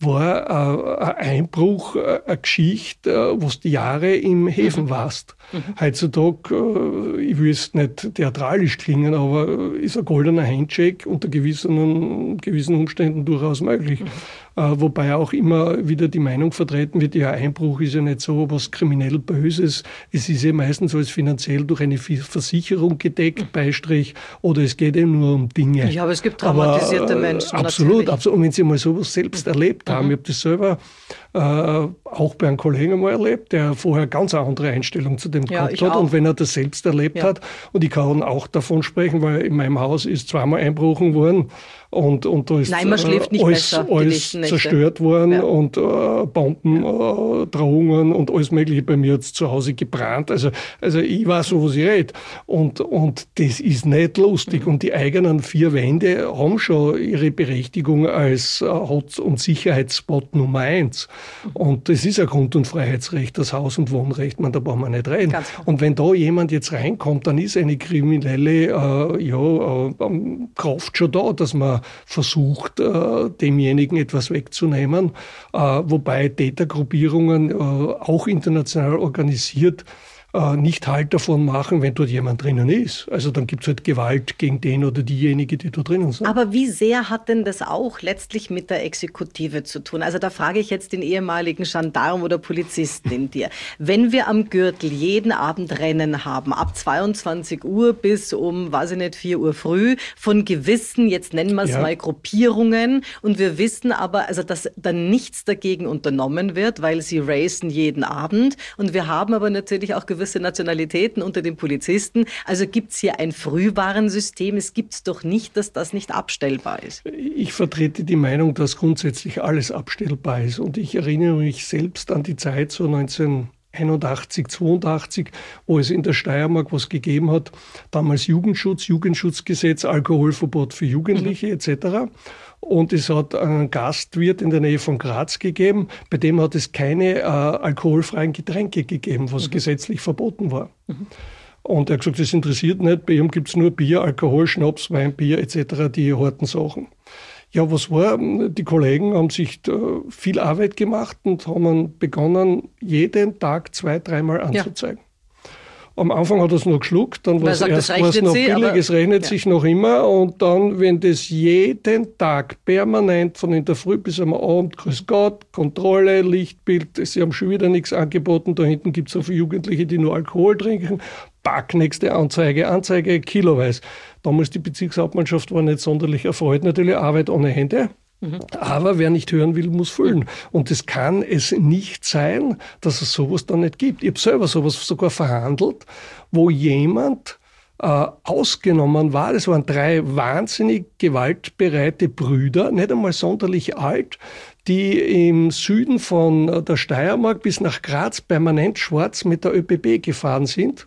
war äh, ein Einbruch, äh, eine Geschichte, äh, wo du Jahre im Häfen warst. Mhm. Heutzutage, äh, ich will es nicht theatralisch klingen, aber äh, ist ein goldener Handshake unter gewissen, gewissen Umständen durchaus möglich. Mhm. Äh, wobei auch immer wieder die Meinung vertreten wird, ja, Einbruch ist ja nicht so was kriminell Böses. Es ist ja meistens alles finanziell durch eine Versicherung gedeckt, Beistrich, oder es geht eben nur um Dinge. Ja, aber es gibt traumatisierte aber, äh, Menschen. Absolut, natürlich. absolut. Und wenn Sie mal sowas selbst mhm. erlebt haben, mhm. ich habe das selber äh, auch bei einem Kollegen einmal erlebt, der vorher ganz eine andere Einstellung zu dem ja, gehabt hat. Auch. Und wenn er das selbst erlebt ja. hat, und ich kann auch davon sprechen, weil in meinem Haus ist zweimal einbrochen worden, Und, und da ist Nein, man schläft nicht alles, besser, alles zerstört worden ja. und äh, Bomben, ja. äh, Drohungen und alles Mögliche bei mir jetzt zu Hause gebrannt. Also, also ich weiß so, was ich rede. Und, und das ist nicht lustig. Mhm. Und die eigenen vier Wände haben schon ihre Berechtigung als äh, Hot- und Sicherheitsspot Nummer eins. Mhm. Und das ist ein Grund- und Freiheitsrecht, das Haus- und Wohnrecht. Man, da brauchen wir nicht reden. Und wenn da jemand jetzt reinkommt, dann ist eine kriminelle äh, ja, äh, Kraft schon da, dass man versucht, äh, demjenigen etwas wegzunehmen, äh, wobei Tätergruppierungen, äh, auch international organisiert, äh, nicht Halt davon machen, wenn dort jemand drinnen ist. Also dann gibt es halt Gewalt gegen den oder diejenige, die da drinnen sind. Aber wie sehr hat denn das auch letztlich mit der Exekutive zu tun? Also da frage ich jetzt den ehemaligen Gendarm oder Polizisten in dir. Wenn wir am Gürtel jeden Abend Rennen haben, ab zweiundzwanzig Uhr bis um, weiß ich nicht, vier Uhr früh, von gewissen, jetzt nennen wir es ja. mal Gruppierungen, und wir wissen aber, also dass dann nichts dagegen unternommen wird, weil sie racen jeden Abend, und wir haben aber natürlich auch gewisse Nationalitäten unter den Polizisten. Also gibt es hier ein Frühwarnsystem? Es gibt es doch nicht, dass das nicht abstellbar ist. Ich vertrete die Meinung, dass grundsätzlich alles abstellbar ist. Und ich erinnere mich selbst an die Zeit so neunzehnhunderteinundachtzig, zweiundachtzig, wo es in der Steiermark was gegeben hat. Damals Jugendschutz, Jugendschutzgesetz, Alkoholverbot für Jugendliche mhm. et cetera. Und es hat einen Gastwirt in der Nähe von Graz gegeben, bei dem hat es keine äh, alkoholfreien Getränke gegeben, was mhm. gesetzlich verboten war. Mhm. Und er hat gesagt, das interessiert nicht, bei ihm gibt es nur Bier, Alkohol, Schnaps, Wein, Bier et cetera, die harten Sachen. Ja, was war? Die Kollegen haben sich äh, viel Arbeit gemacht und haben begonnen, jeden Tag zwei, dreimal anzuzeigen. Ja. Am Anfang hat er es noch geschluckt, dann war es erst war's noch sie, billig, es rechnet ja. sich noch immer, und dann, wenn das jeden Tag permanent von in der Früh bis am Abend, grüß Gott, Kontrolle, Lichtbild, sie haben schon wieder nichts angeboten, da hinten gibt es so viele Jugendliche, die nur Alkohol trinken, pack, nächste Anzeige, Anzeige, kiloweise. Damals die Bezirkshauptmannschaft war nicht sonderlich erfreut, natürlich Arbeit ohne Hände. Mhm. Aber wer nicht hören will, muss fühlen. Und es kann es nicht sein, dass es sowas dann nicht gibt. Ich habe selber sowas sogar verhandelt, wo jemand äh, ausgenommen war. Das waren drei wahnsinnig gewaltbereite Brüder, nicht einmal sonderlich alt, die im Süden von der Steiermark bis nach Graz permanent schwarz mit der ÖBB gefahren sind.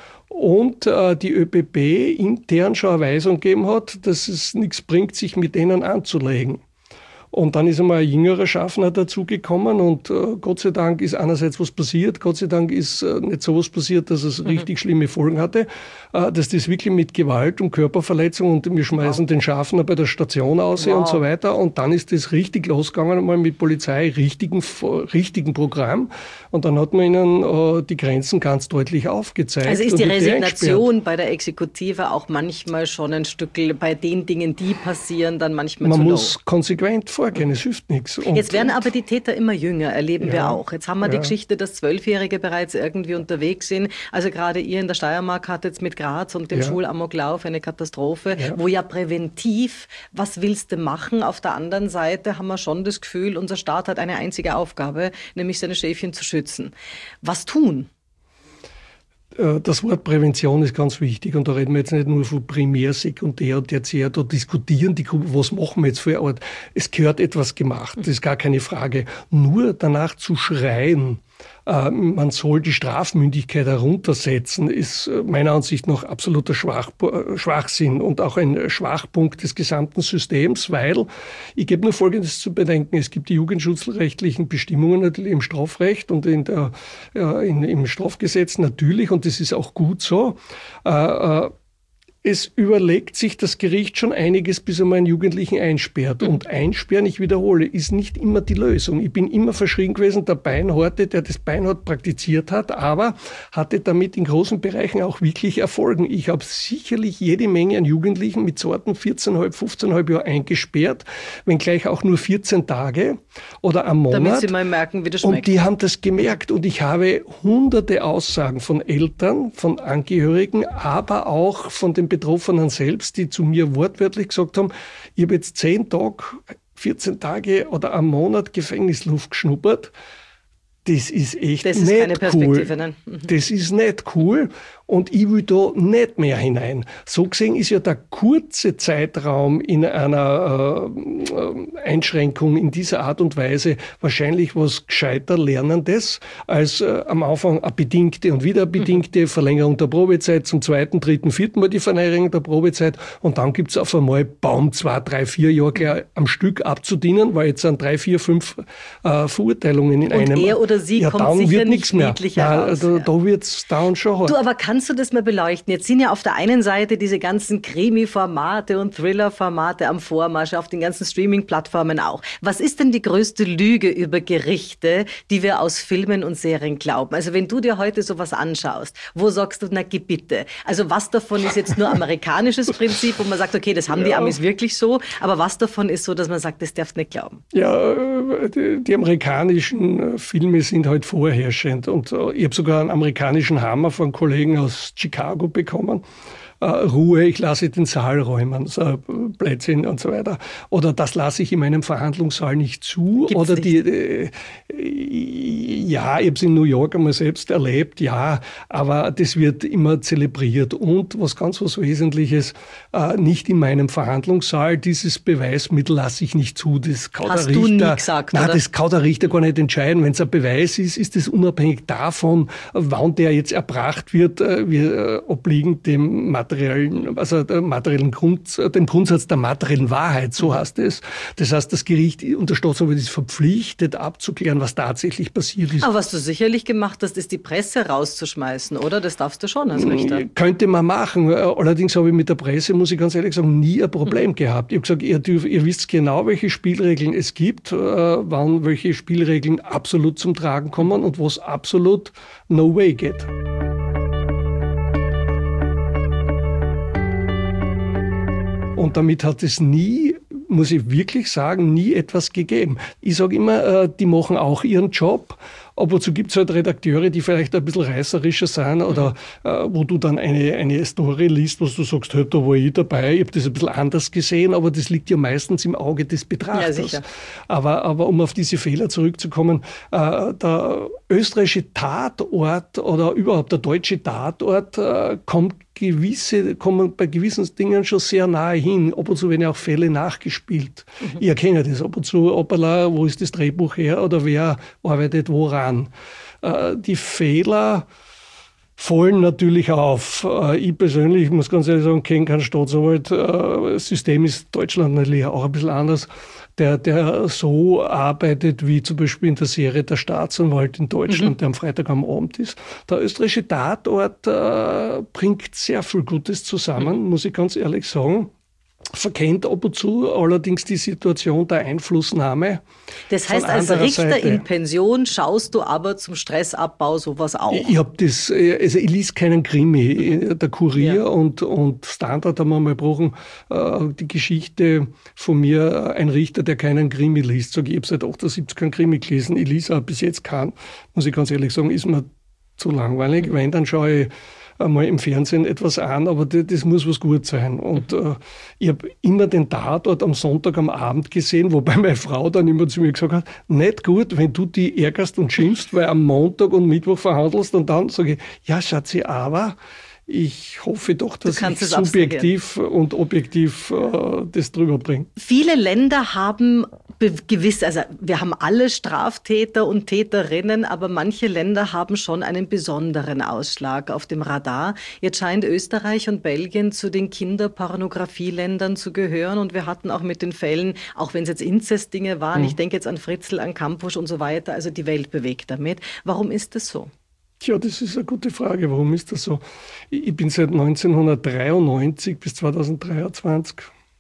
Und äh, die ÖBB intern schon eine Weisung gegeben hat, dass es nichts bringt, sich mit denen anzulegen. Und dann ist einmal ein jüngerer Schaffner dazugekommen, und äh, Gott sei Dank ist einerseits was passiert, Gott sei Dank ist äh, nicht sowas passiert, dass es mhm. richtig schlimme Folgen hatte, äh, dass das wirklich mit Gewalt und Körperverletzung, und wir schmeißen wow. den Schaffner bei der Station aus wow. und so weiter, und dann ist das richtig losgegangen, einmal mit Polizei, richtigen, richtigen Programm, und dann hat man ihnen äh, die Grenzen ganz deutlich aufgezeigt. Also ist die Resignation bei der Exekutive auch manchmal schon ein Stück bei den Dingen, die passieren, dann manchmal man zu low? muss konsequent vorgehen, es hilft nichts. Und jetzt werden aber die Täter immer jünger, erleben ja, wir auch. Jetzt haben wir ja. die Geschichte, dass Zwölfjährige bereits irgendwie unterwegs sind. Also gerade ihr in der Steiermark hattet jetzt mit Graz und dem ja. Schulamoklauf eine Katastrophe, ja. wo ja präventiv, was willst du machen? Auf der anderen Seite haben wir schon das Gefühl, unser Staat hat eine einzige Aufgabe, nämlich seine Schäfchen zu schützen. Was tun? Das Wort Prävention ist ganz wichtig, und da reden wir jetzt nicht nur von Primär, Sekundär und Tertiär, da diskutieren die Gruppen, was machen wir jetzt für eine Art. Es gehört etwas gemacht, das ist gar keine Frage. Nur danach zu schreien, äh, man soll die Strafmündigkeit heruntersetzen, ist meiner Ansicht nach absoluter Schwach, Schwachsinn und auch ein Schwachpunkt des gesamten Systems, weil, ich gebe nur Folgendes zu bedenken, es gibt die jugendschutzrechtlichen Bestimmungen natürlich im Strafrecht und in der, äh, in, im Strafgesetz natürlich, und das ist auch gut so. Äh, äh, es überlegt sich das Gericht schon einiges, bis er mal einen Jugendlichen einsperrt. Und einsperren, ich wiederhole, ist nicht immer die Lösung. Ich bin immer verschrien gewesen, der Beinhorte, der das Beinhort praktiziert hat, aber hatte damit in großen Bereichen auch wirklich Erfolgen. Ich habe sicherlich jede Menge an Jugendlichen mit Sorten vierzehn Komma fünf, fünfzehn Komma fünf Jahre eingesperrt, wenngleich auch nur vierzehn Tage oder am Monat. Damit sie mal merken, wie das schmeckt. Und die haben das gemerkt. Und ich habe hunderte Aussagen von Eltern, von Angehörigen, aber auch von den Betroffenen selbst, die zu mir wortwörtlich gesagt haben, ich habe jetzt zehn Tage, vierzehn Tage oder am Monat Gefängnisluft geschnuppert. Das ist echt das ist nicht keine Perspektive, cool. Nein. Mhm. Das ist nicht cool und ich will da nicht mehr hinein. So gesehen ist ja der kurze Zeitraum in einer äh, Einschränkung in dieser Art und Weise wahrscheinlich was gescheiter Lernendes als äh, am Anfang eine bedingte und wieder eine bedingte mhm. Verlängerung der Probezeit, zum zweiten, dritten, vierten Mal die Verlängerung der Probezeit und dann gibt es auf einmal Baum zwei, drei, vier Jahre gleich am Stück abzudienen, weil jetzt sind drei, vier, fünf äh, Verurteilungen in und einem... Er oder sie ja, kommt dann sicher wird nicht mehr. niedlicher Ja, raus. da, Ja. da wird es down schon hart. Du, aber kannst du das mal beleuchten? Jetzt sind ja auf der einen Seite diese ganzen Krimi-Formate und Thriller-Formate am Vormarsch, auf den ganzen Streaming-Plattformen auch. Was ist denn die größte Lüge über Gerichte, die wir aus Filmen und Serien glauben? Also wenn du dir heute sowas anschaust, wo sagst du, na gib bitte? Also was davon ist jetzt nur amerikanisches Prinzip, wo man sagt, okay, das haben ja. die Amis wirklich so, aber was davon ist so, dass man sagt, das darfst du nicht glauben? Ja, die, die amerikanischen Filme sind halt vorherrschend und ich habe sogar einen amerikanischen Hammer von Kollegen aus Chicago bekommen. Uh, Ruhe, ich lasse den Saal räumen, so Blödsinn und so weiter. Oder das lasse ich in meinem Verhandlungssaal nicht zu. Gibt's Oder nicht. die, äh, ja, ich habe es in New York einmal selbst erlebt, ja, aber das wird immer zelebriert. Und was ganz was Wesentliches, äh, nicht in meinem Verhandlungssaal, dieses Beweismittel lasse ich nicht zu. Das kann Hast der du Richter, nie gesagt, nein, oder? das kann der Richter gar nicht entscheiden. Wenn es ein Beweis ist, ist es unabhängig davon, wann der jetzt erbracht wird, äh, wir, äh, obliegend dem Material materiellen, also der materiellen Grund, dem Grundsatz der materiellen Wahrheit, so heißt es. Das heißt, das Gericht und der Staatsanwalt ist verpflichtet, abzuklären, was tatsächlich passiert ist. Aber was du sicherlich gemacht hast, ist die Presse rauszuschmeißen, oder? Das darfst du schon als Richter. Könnte man machen. Allerdings habe ich mit der Presse, muss ich ganz ehrlich sagen, nie ein Problem mhm. gehabt. Ich habe gesagt, ihr, dürft, ihr wisst genau, welche Spielregeln es gibt, äh, wann welche Spielregeln absolut zum Tragen kommen und was absolut no way geht. Und damit hat es nie, muss ich wirklich sagen, nie etwas gegeben. Ich sage immer, die machen auch ihren Job. Ab und zu gibt es halt Redakteure, die vielleicht ein bisschen reißerischer sind oder mhm. äh, wo du dann eine, eine Story liest, was du sagst, hey, da war ich dabei, ich habe das ein bisschen anders gesehen, aber das liegt ja meistens im Auge des Betrachters. Ja, sicher. Aber, aber um auf diese Fehler zurückzukommen, äh, der österreichische Tatort oder überhaupt der deutsche Tatort äh, kommt gewisse, kommen bei gewissen Dingen schon sehr nahe hin. Ab und zu werden ja auch Fälle nachgespielt. Mhm. Ich erkenne das ab und zu, opala, wo ist das Drehbuch her oder wer arbeitet woran. Äh, die Fehler fallen natürlich auf. Äh, ich persönlich muss ganz ehrlich sagen, kenne keinen Staatsanwalt. Äh, das System ist Deutschland natürlich auch ein bisschen anders. Der, der so arbeitet, wie zum Beispiel in der Serie Der Staatsanwalt in Deutschland, mhm. der am Freitag am Abend ist. Der österreichische Tatort äh, bringt sehr viel Gutes zusammen, mhm. muss ich ganz ehrlich sagen. Verkennt ab und zu allerdings die Situation der Einflussnahme. Das heißt, als Richter Seite. In Pension schaust du aber zum Stressabbau sowas auch? Ich, ich habe das, also ich lese keinen Krimi. Der Kurier ja. und, und Standard haben wir mal gebrochen, äh, die Geschichte von mir, ein Richter, der keinen Krimi liest. Sag ich, ich habe seit achtundsiebzig keinen Krimi gelesen. Ich lese auch bis jetzt keinen, muss ich ganz ehrlich sagen, ist mir zu langweilig. Mhm. Wenn, dann schaue ich einmal im Fernsehen etwas an, aber das, das muss was gut sein. Und äh, ich habe immer den Tatort am Sonntag am Abend gesehen, wobei meine Frau dann immer zu mir gesagt hat, nicht gut, wenn du die ärgerst und schimpfst, weil am Montag und Mittwoch verhandelst und dann sage ich, ja Schatzi, aber ich hoffe doch, dass ich subjektiv und objektiv äh, das drüber bringe. Viele Länder haben gewiss, also wir haben alle Straftäter und Täterinnen, aber manche Länder haben schon einen besonderen Ausschlag auf dem Radar. Jetzt scheint Österreich und Belgien zu den Kinderpornografieländern zu gehören und wir hatten auch mit den Fällen, auch wenn es jetzt Inzestdinge waren, mhm. ich denke jetzt an Fritzl, an Kampusch und so weiter, also die Welt bewegt damit. Warum ist das so? Tja, das ist eine gute Frage. Warum ist das so? Ich bin seit neunzehnhundertdreiundneunzig bis zweitausenddreiundzwanzig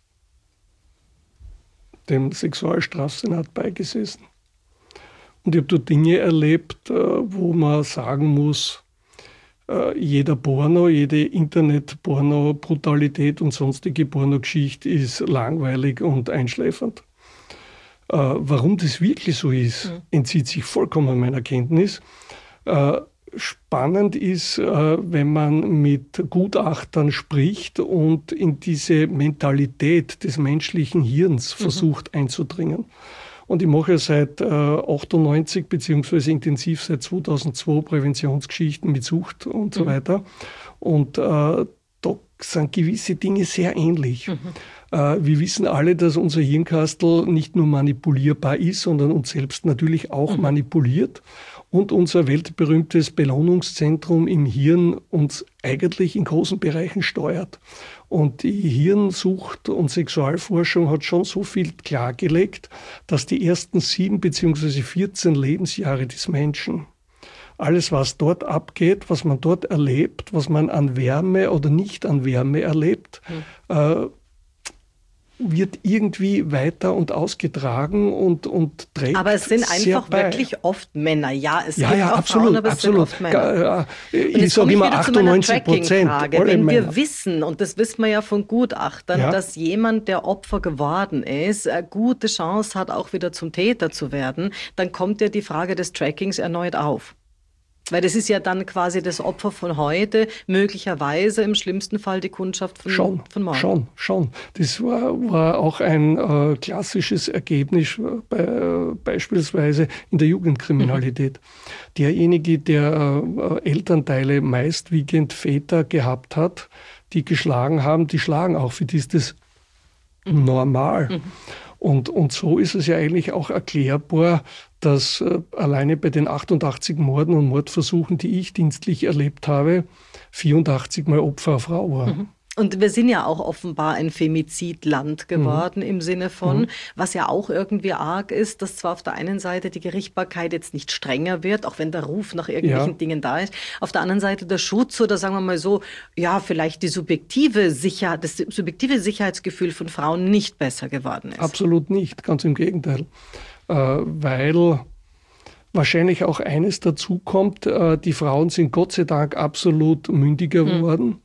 dem Sexualstrafsenat beigesessen. Und ich habe dort Dinge erlebt, wo man sagen muss, jeder Porno, jede Internet-Porno-Brutalität und sonstige Pornogeschichte ist langweilig und einschläfernd. Warum das wirklich so ist, entzieht sich vollkommen meiner Kenntnis. Spannend ist, wenn man mit Gutachtern spricht und in diese Mentalität des menschlichen Hirns versucht mhm. einzudringen. Und ich mache seit achtundneunzig beziehungsweise intensiv seit zweitausendzwei Präventionsgeschichten mit Sucht und so mhm. weiter. Und äh, da sind gewisse Dinge sehr ähnlich. Mhm. Äh, wir wissen alle, dass unser Hirnkastel nicht nur manipulierbar ist, sondern uns selbst natürlich auch mhm. manipuliert. Und unser weltberühmtes Belohnungszentrum im Hirn uns eigentlich in großen Bereichen steuert. Und die Hirnsucht- und Sexualforschung hat schon so viel klargelegt, dass die ersten sieben beziehungsweise vierzehn Lebensjahre des Menschen, alles, was dort abgeht, was man dort erlebt, was man an Wärme oder nicht an Wärme erlebt, mhm. äh, wird irgendwie weiter und ausgetragen und, und trägt. Aber es sind einfach bei. wirklich oft Männer. Ja, es ja, gibt ja, auch absolut, Frauen, aber es absolut. sind oft Männer. Ich sage immer achtundneunzig Prozent. Wenn wir Männer. wissen, und das wissen wir ja von Gutachtern, ja. dass jemand, der Opfer geworden ist, eine gute Chance hat, auch wieder zum Täter zu werden, dann kommt ja die Frage des Trackings erneut auf. Weil das ist ja dann quasi das Opfer von heute, möglicherweise im schlimmsten Fall die Kundschaft von, schon, von morgen. Schon, schon. Das war, war auch ein äh, klassisches Ergebnis, bei, äh, beispielsweise in der Jugendkriminalität. Mhm. Derjenige, der äh, Elternteile, meistwiegend Väter gehabt hat, die geschlagen haben, die schlagen auch. Für die ist das mhm. normal. Mhm. Und, und so ist es ja eigentlich auch erklärbar, dass äh, alleine bei den achtundachtzig Morden und Mordversuchen, die ich dienstlich erlebt habe, vierundachtzig Mal Opfer eine Frau war. Mhm. Und wir sind ja auch offenbar ein Femizidland geworden mhm. im Sinne von, mhm. was ja auch irgendwie arg ist, dass zwar auf der einen Seite die Gerichtsbarkeit jetzt nicht strenger wird, auch wenn der Ruf nach irgendwelchen ja. Dingen da ist, auf der anderen Seite der Schutz oder sagen wir mal so, ja, vielleicht die subjektive Sicherheit, das subjektive Sicherheitsgefühl von Frauen nicht besser geworden ist. Absolut nicht, ganz im Gegenteil. Äh, weil wahrscheinlich auch eines dazu kommt, äh, die Frauen sind Gott sei Dank absolut mündiger geworden. Mhm.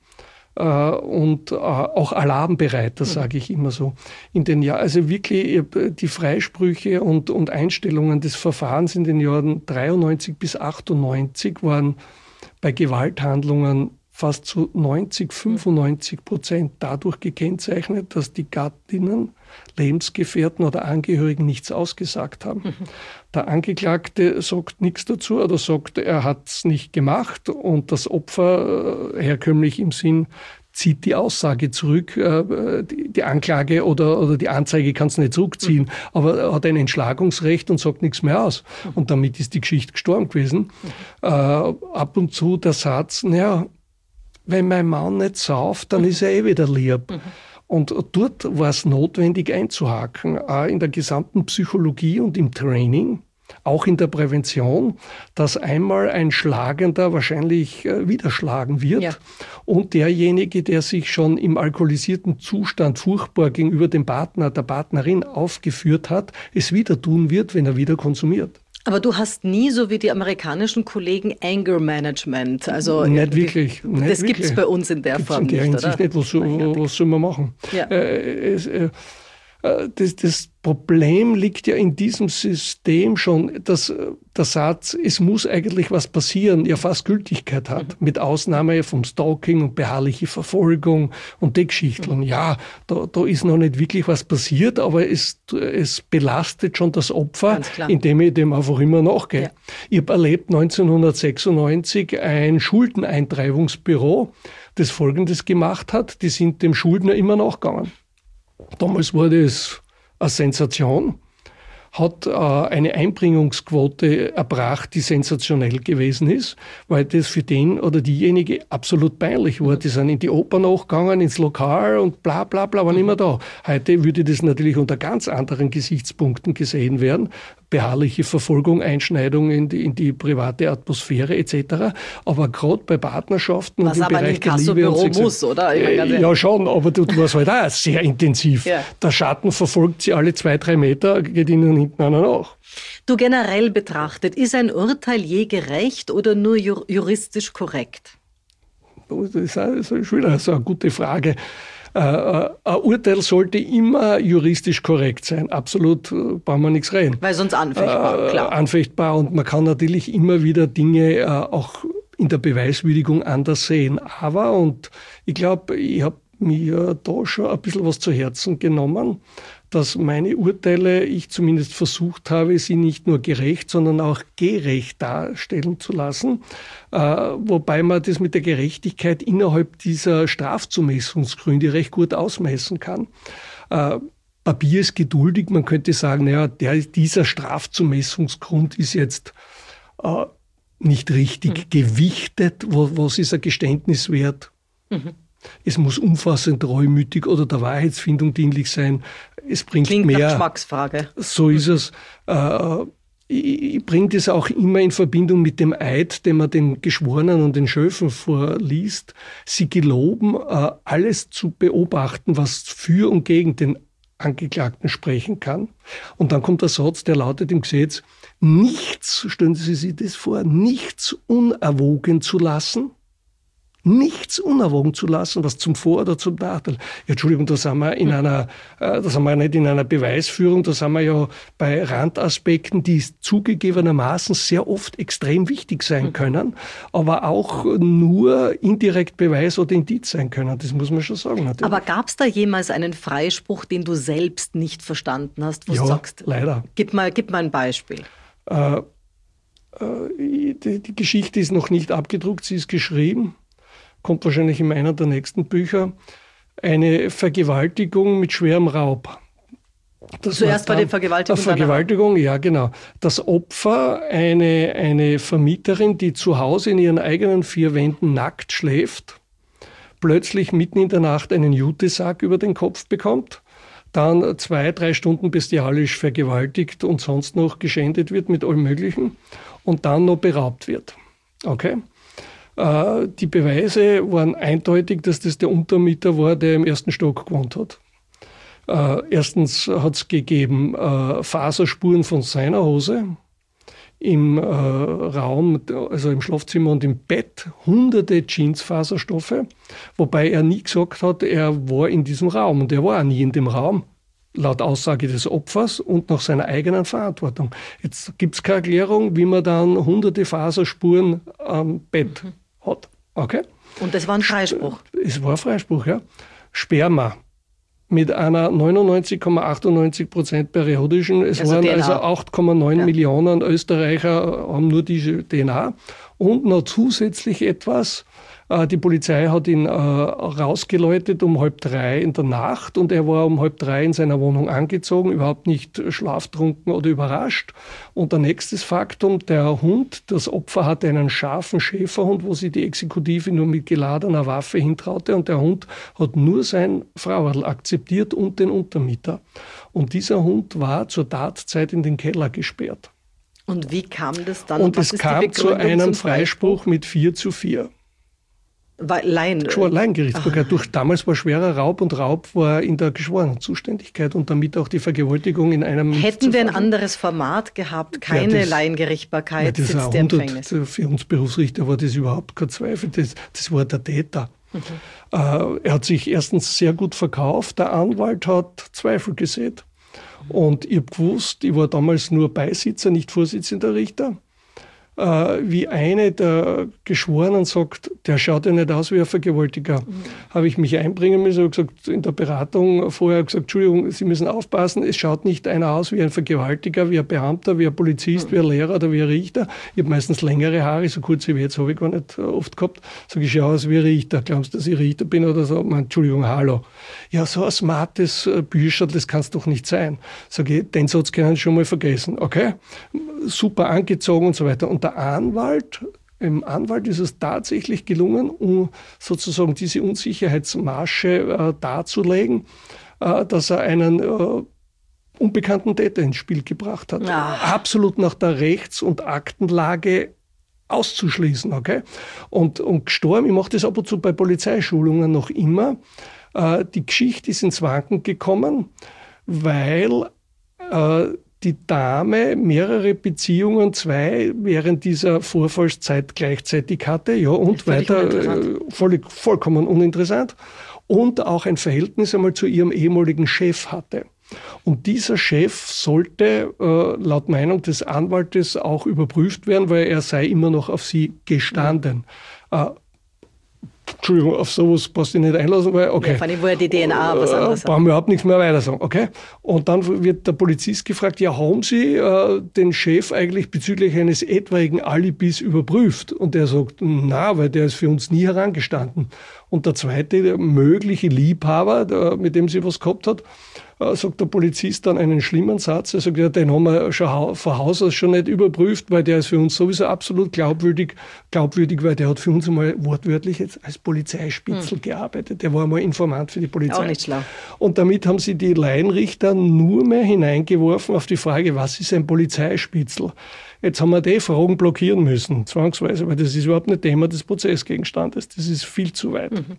Und auch alarmbereit, das sage ich immer so. In den Jahren, also wirklich die Freisprüche und, und Einstellungen des Verfahrens in den Jahren dreiundneunzig bis achtundneunzig waren bei Gewalthandlungen fast zu neunzig, fünfundneunzig Prozent dadurch gekennzeichnet, dass die Gattinnen, Lebensgefährten oder Angehörigen nichts ausgesagt haben. Mhm. Der Angeklagte sagt nichts dazu oder sagt, er hat es nicht gemacht und das Opfer, herkömmlich im Sinn, zieht die Aussage zurück. Die Anklage oder, oder die Anzeige kann es nicht zurückziehen, mhm. aber er hat ein Entschlagungsrecht und sagt nichts mehr aus. Mhm. Und damit ist die Geschichte gestorben gewesen. Mhm. Äh, ab und zu der Satz, naja, wenn mein Mann nicht sauft, dann mhm. ist er eh wieder lieb. Mhm. Und dort war es notwendig einzuhaken, auch in der gesamten Psychologie und im Training, auch in der Prävention, dass einmal ein Schlagender wahrscheinlich wieder schlagen wird ja. und derjenige, der sich schon im alkoholisierten Zustand furchtbar gegenüber dem Partner, der Partnerin aufgeführt hat, es wieder tun wird, wenn er wieder konsumiert. Aber du hast nie, so wie die amerikanischen Kollegen, Anger Management. Also nicht wirklich. Nicht das gibt es bei uns in der gibt's Form in der nicht, Hinsicht oder? nicht. Was, was soll man machen? Ja. Äh, es, äh, das, das Problem liegt ja in diesem System schon, dass der Satz, es muss eigentlich was passieren, ja fast Gültigkeit hat. Mhm. Mit Ausnahme vom Stalking und beharrliche Verfolgung und die Geschichten. Mhm. Ja, da, da ist noch nicht wirklich was passiert, aber es, es belastet schon das Opfer, indem ich dem einfach immer nachgehe. Ja. Ich habe erlebt neunzehnhundertsechsundneunzig ein Schuldeneintreibungsbüro, das Folgendes gemacht hat, die sind dem Schuldner immer nachgegangen. Damals war das eine Sensation, hat äh, eine Einbringungsquote erbracht, die sensationell gewesen ist, weil das für den oder diejenige absolut peinlich war. Die sind in die Oper nachgegangen, ins Lokal und bla bla bla, waren immer da. Heute würde das natürlich unter ganz anderen Gesichtspunkten gesehen werden. Beharrliche Verfolgung, Einschneidung in die, in die private Atmosphäre et cetera. Aber gerade bei Partnerschaften was und im aber Bereich ein der Liebe Inkassobüro und Sex- muss, oder? Ich meine, ganz äh, ja schon, aber du, du warst halt auch sehr intensiv. Ja. Der Schatten verfolgt sie alle zwei, drei Meter, geht ihnen hinten einer nach. Du, generell betrachtet, ist ein Urteil je gerecht oder nur jur- juristisch korrekt? Das ist, auch, das ist schon wieder so eine gute Frage. Äh, ein Urteil sollte immer juristisch korrekt sein. Absolut, äh, brauchen wir nichts reden. Weil sonst anfechtbar, Äh, klar. Anfechtbar, und man kann natürlich immer wieder Dinge äh, auch in der Beweiswürdigung anders sehen. Aber, und ich glaube, ich habe mir da schon ein bisschen was zu Herzen genommen, dass meine Urteile, ich zumindest versucht habe, sie nicht nur gerecht, sondern auch gerecht darstellen zu lassen. Äh, wobei man das mit der Gerechtigkeit innerhalb dieser Strafzumessungsgründe recht gut ausmessen kann. Äh, Papier ist geduldig, man könnte sagen, naja, der, dieser Strafzumessungsgrund ist jetzt äh, nicht richtig mhm. gewichtet. Was ist ein Geständniswert? Mhm. Es muss umfassend, reumütig oder der Wahrheitsfindung dienlich sein. Es bringt Klingt mehr. nach Geschmacksfrage. So ist es. Äh, ich, ich bringe das auch immer in Verbindung mit dem Eid, den man den Geschworenen und den Schöfen vorliest. Sie geloben, äh, alles zu beobachten, was für und gegen den Angeklagten sprechen kann. Und dann kommt der Satz, der lautet im Gesetz: Nichts, stellen Sie sich das vor, nichts unerwogen zu lassen. Nichts unerwogen zu lassen, was zum Vor- oder zum Nachteil. Ja, Entschuldigung, da sind wir in einer, äh, da sind wir nicht in einer Beweisführung, da sind wir ja bei Randaspekten, die zugegebenermaßen sehr oft extrem wichtig sein können, aber auch nur indirekt Beweis oder Indiz sein können. Das muss man schon sagen. Natürlich. Aber gab es da jemals einen Freispruch, den du selbst nicht verstanden hast, wo ja, du sagst, leider. Gib mal, gib mal ein Beispiel. Äh, äh, die, die Geschichte ist noch nicht abgedruckt, sie ist geschrieben. Kommt wahrscheinlich in einer der nächsten Bücher, eine Vergewaltigung mit schwerem Raub. Das Zuerst war die Vergewaltigung. Eine Vergewaltigung, ja genau. Das Opfer, eine, eine Vermieterin, die zu Hause in ihren eigenen vier Wänden nackt schläft, plötzlich mitten in der Nacht einen Jutesack über den Kopf bekommt, dann zwei, drei Stunden bestialisch vergewaltigt und sonst noch geschändet wird mit allem Möglichen und dann noch beraubt wird. Okay? Die Beweise waren eindeutig, dass das der Untermieter war, der im ersten Stock gewohnt hat. Erstens hat es gegeben Faserspuren von seiner Hose im Raum, also im Schlafzimmer und im Bett, hunderte Jeansfaserstoffe, wobei er nie gesagt hat, er war in diesem Raum, und er war auch nie in dem Raum, laut Aussage des Opfers und nach seiner eigenen Verantwortung. Jetzt gibt es keine Erklärung, wie man dann hunderte Faserspuren am Bett mhm. hat. Okay? Und das war ein Freispruch? Es war ein Freispruch, ja. Sperma mit einer neunundneunzig Komma achtundneunzig Prozent periodischen. Es also waren D N A. Also acht Komma neun ja. Millionen Österreicher haben nur diese D N A. Und noch zusätzlich etwas. Die Polizei hat ihn äh, rausgeläutet um halb drei in der Nacht, und er war um halb drei in seiner Wohnung angezogen, überhaupt nicht schlaftrunken oder überrascht. Und der nächste Faktum, der Hund, das Opfer hatte einen scharfen Schäferhund, wo sie die Exekutive nur mit geladener Waffe hintraute, und der Hund hat nur sein Frauerl akzeptiert und den Untermieter. Und dieser Hund war zur Tatzeit in den Keller gesperrt. Und wie kam das dann? Und Was es kam zu einem Freispruch mit vier zu vier. Laien. Schon Laiengerichtsbarkeit. Durch damals war schwerer Raub, und Raub war in der Geschworenenzuständigkeit und damit auch die Vergewaltigung in einem. Hätten wir ein anderes Format gehabt, keine ja, das, Laiengerichtsbarkeit, ja, sitzt der im Gefängnis. Für uns Berufsrichter war das überhaupt kein Zweifel. Das, das war der Täter. Mhm. Äh, er hat sich erstens sehr gut verkauft. Der Anwalt hat Zweifel gesät. Und ich habe gewusst, ich war damals nur Beisitzer, nicht Vorsitzender Richter. äh, wie eine der Geschworenen sagt, der schaut ja nicht aus wie ein Vergewaltiger. Mhm. Habe ich mich einbringen müssen, habe gesagt, in der Beratung vorher gesagt, Entschuldigung, Sie müssen aufpassen, es schaut nicht einer aus wie ein Vergewaltiger, wie ein Beamter, wie ein Polizist, mhm. wie ein Lehrer oder wie ein Richter. Ich habe meistens längere Haare, so kurze wie jetzt habe ich gar nicht oft gehabt. Sag ich, schaue aus wie ein Richter. Glaubst du, dass ich Richter bin oder so? Man, Entschuldigung, hallo. Ja, so ein smartes Bücher, das kann es doch nicht sein. Sag ich, den Satz können Sie schon mal vergessen. Okay? Super angezogen und so weiter. Und der Anwalt, dem Anwalt ist es tatsächlich gelungen, um sozusagen diese Unsicherheitsmasche äh, darzulegen, äh, dass er einen äh, unbekannten Täter ins Spiel gebracht hat. Ja. Absolut nach der Rechts- und Aktenlage auszuschließen. Okay? Und, und gestorben, ich mache das ab und zu bei Polizeischulungen noch immer, äh, die Geschichte ist ins Wanken gekommen, weil äh, die Dame mehrere Beziehungen, zwei während dieser Vorfallszeit gleichzeitig hatte, ja, und weiter, äh, voll, vollkommen uninteressant, und auch ein Verhältnis einmal zu ihrem ehemaligen Chef hatte. Und dieser Chef sollte äh, laut Meinung des Anwaltes auch überprüft werden, weil er sei immer noch auf sie gestanden. Mhm. Äh, Entschuldigung, auf sowas passt ich nicht einlassen, weil, okay. Ja, vor allem, wo ja die D N A was anderes hat. Brauchen wir überhaupt nichts mehr weiter sagen, okay. Und dann wird der Polizist gefragt, ja, haben Sie äh, den Chef eigentlich bezüglich eines etwaigen Alibis überprüft? Und er sagt, na, weil der ist für uns nie herangestanden. Und der zweite, der mögliche Liebhaber, der, mit dem sie was gehabt hat, äh, sagt der Polizist dann einen schlimmen Satz. Er sagt, ja, den haben wir schon von Haus aus schon nicht überprüft, weil der ist für uns sowieso absolut glaubwürdig, glaubwürdig, weil der hat für uns einmal wortwörtlich jetzt als Polizeispitzel hm. gearbeitet. Der war einmal Informant für die Polizei. Auch nicht schlau. Und damit haben sie die Laienrichter nur mehr hineingeworfen auf die Frage, was ist ein Polizeispitzel? Jetzt haben wir die Fragen blockieren müssen, zwangsweise, weil das ist überhaupt nicht Thema des Prozessgegenstandes. Das ist viel zu weit. Mhm.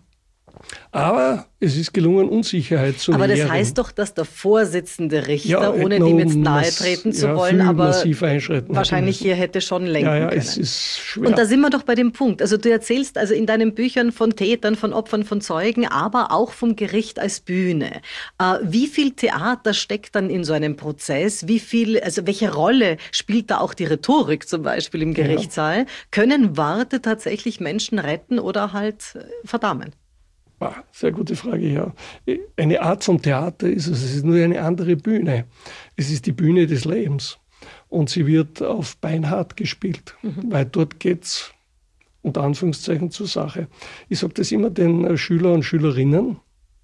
Aber es ist gelungen, Unsicherheit zu Aber nähren. das heißt doch, dass der Vorsitzende Richter, ja, ohne dem jetzt nahe treten zu ja, wollen, aber wahrscheinlich hier hätte schon lenken ja, ja, können. Es ist schwer. Und da sind wir doch bei dem Punkt. Also du erzählst also in deinen Büchern von Tätern, von Opfern, von Zeugen, aber auch vom Gericht als Bühne. Äh, wie viel Theater steckt dann in so einem Prozess? Wie viel, also welche Rolle spielt da auch die Rhetorik zum Beispiel im Gerichtssaal? Ja. Können Worte tatsächlich Menschen retten oder halt verdammen? Sehr gute Frage, ja. Eine Art von Theater ist es. Es ist nur eine andere Bühne. Es ist die Bühne des Lebens. Und sie wird auf beinhart gespielt, mhm. weil dort geht es unter Anführungszeichen zur Sache. Ich sage das immer den Schülern und Schülerinnen.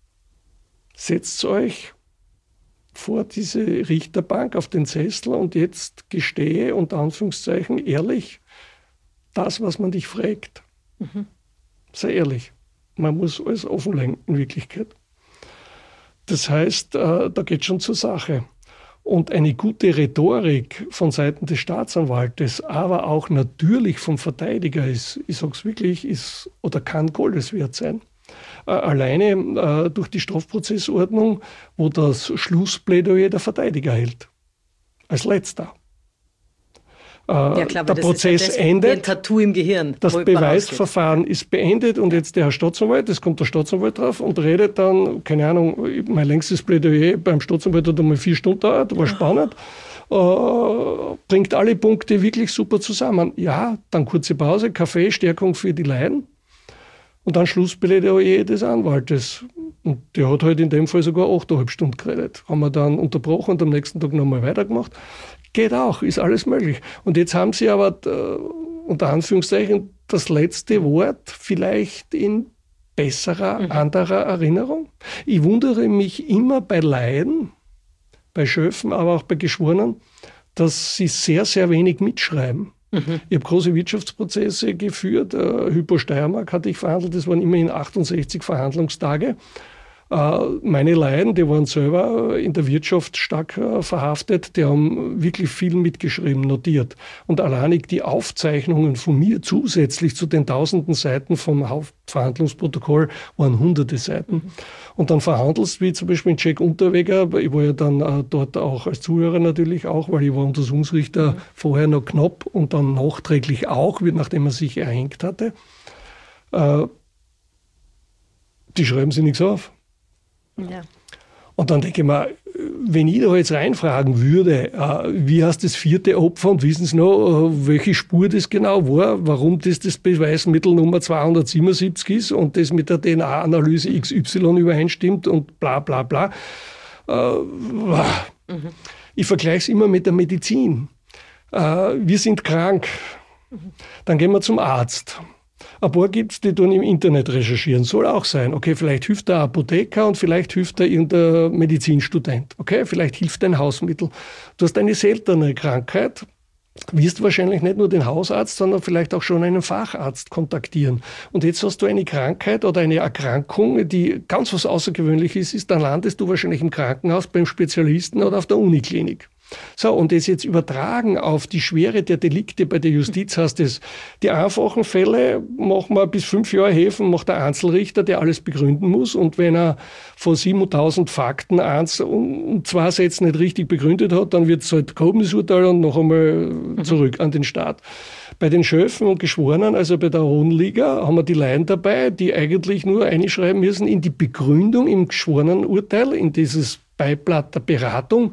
Setzt euch vor diese Richterbank auf den Sessel und jetzt gestehe unter Anführungszeichen ehrlich das, was man dich fragt. Mhm. Sei ehrlich. Man muss alles offenlegen in Wirklichkeit. Das heißt, äh, da geht es schon zur Sache. Und eine gute Rhetorik von Seiten des Staatsanwaltes, aber auch natürlich vom Verteidiger ist, ich sage es wirklich, ist oder kann Goldes wert sein. Äh, alleine äh, durch die Strafprozessordnung, wo das Schlussplädoyer der Verteidiger hält. Als letzter. Ja, klar, der Prozess ist ja das endet, wie ein Tattoo im Gehirn. Das Beweisverfahren ist beendet und jetzt der Herr Staatsanwalt, es kommt der Staatsanwalt drauf und redet dann, keine Ahnung, mein längstes Plädoyer beim Staatsanwalt hat einmal vier Stunden gedauert, war spannend, äh, bringt alle Punkte wirklich super zusammen. Ja, dann kurze Pause, Kaffee, Stärkung für die Laien und dann Schlussplädoyer des Anwaltes. Und der hat halt in dem Fall sogar achteinhalb Stunden geredet. Haben wir dann unterbrochen und am nächsten Tag nochmal weitergemacht. Geht auch, ist alles möglich. Und jetzt haben sie aber äh, unter Anführungszeichen das letzte Wort vielleicht in besserer, mhm. anderer Erinnerung. Ich wundere mich immer bei Laien, bei Schöffen, aber auch bei Geschworenen, dass sie sehr, sehr wenig mitschreiben. Mhm. Ich habe große Wirtschaftsprozesse geführt. Äh, Hypo Steiermark hatte ich verhandelt, das waren immerhin achtundsechzig Verhandlungstage. Meine Laien, die waren selber in der Wirtschaft stark verhaftet, die haben wirklich viel mitgeschrieben, notiert. Und alleinig die Aufzeichnungen von mir zusätzlich zu den tausenden Seiten vom Hauptverhandlungsprotokoll waren hunderte Seiten. Und dann verhandelst, wie zum Beispiel in Jack Unterweger, ich war ja dann dort auch als Zuhörer natürlich auch, weil ich war Untersuchungsrichter mhm. vorher noch knapp und dann nachträglich auch, nachdem er sich erhängt hatte. Die schreiben sie nichts auf. Ja. Und dann denke ich mir, wenn ich da jetzt reinfragen würde, äh, wie heißt das vierte Opfer und wissen Sie noch, äh, welche Spur das genau war, warum das das Beweismittel Nummer zweihundertsiebenundsiebzig ist und das mit der D N A-Analyse X Y übereinstimmt und bla bla bla. Äh, mhm. Ich vergleiche es immer mit der Medizin. Äh, wir sind krank, mhm. dann gehen wir zum Arzt. Ein paar gibt es, die tun im Internet recherchieren. Soll auch sein. Okay, vielleicht hilft der Apotheker und vielleicht hilft der irgendein Medizinstudent. Okay, vielleicht hilft ein Hausmittel. Du hast eine seltene Krankheit, wirst wahrscheinlich nicht nur den Hausarzt, sondern vielleicht auch schon einen Facharzt kontaktieren. Und jetzt hast du eine Krankheit oder eine Erkrankung, die ganz was Außergewöhnliches ist, dann landest du wahrscheinlich im Krankenhaus beim Spezialisten oder auf der Uniklinik. So, und das jetzt übertragen auf die Schwere der Delikte bei der Justiz heißt es, die einfachen Fälle machen wir bis fünf Jahre Häfen, macht der Einzelrichter, der alles begründen muss. Und wenn er von siebentausend Fakten eins und zwei Sätze nicht richtig begründet hat, dann wird es halt Grobesurteil und noch einmal zurück an den Staat. Bei den Schöffen und Geschworenen, also bei der Hohen Liga, haben wir die Laien dabei, die eigentlich nur einschreiben müssen in die Begründung im Geschworenenurteil, in dieses Beiblatt der Beratung.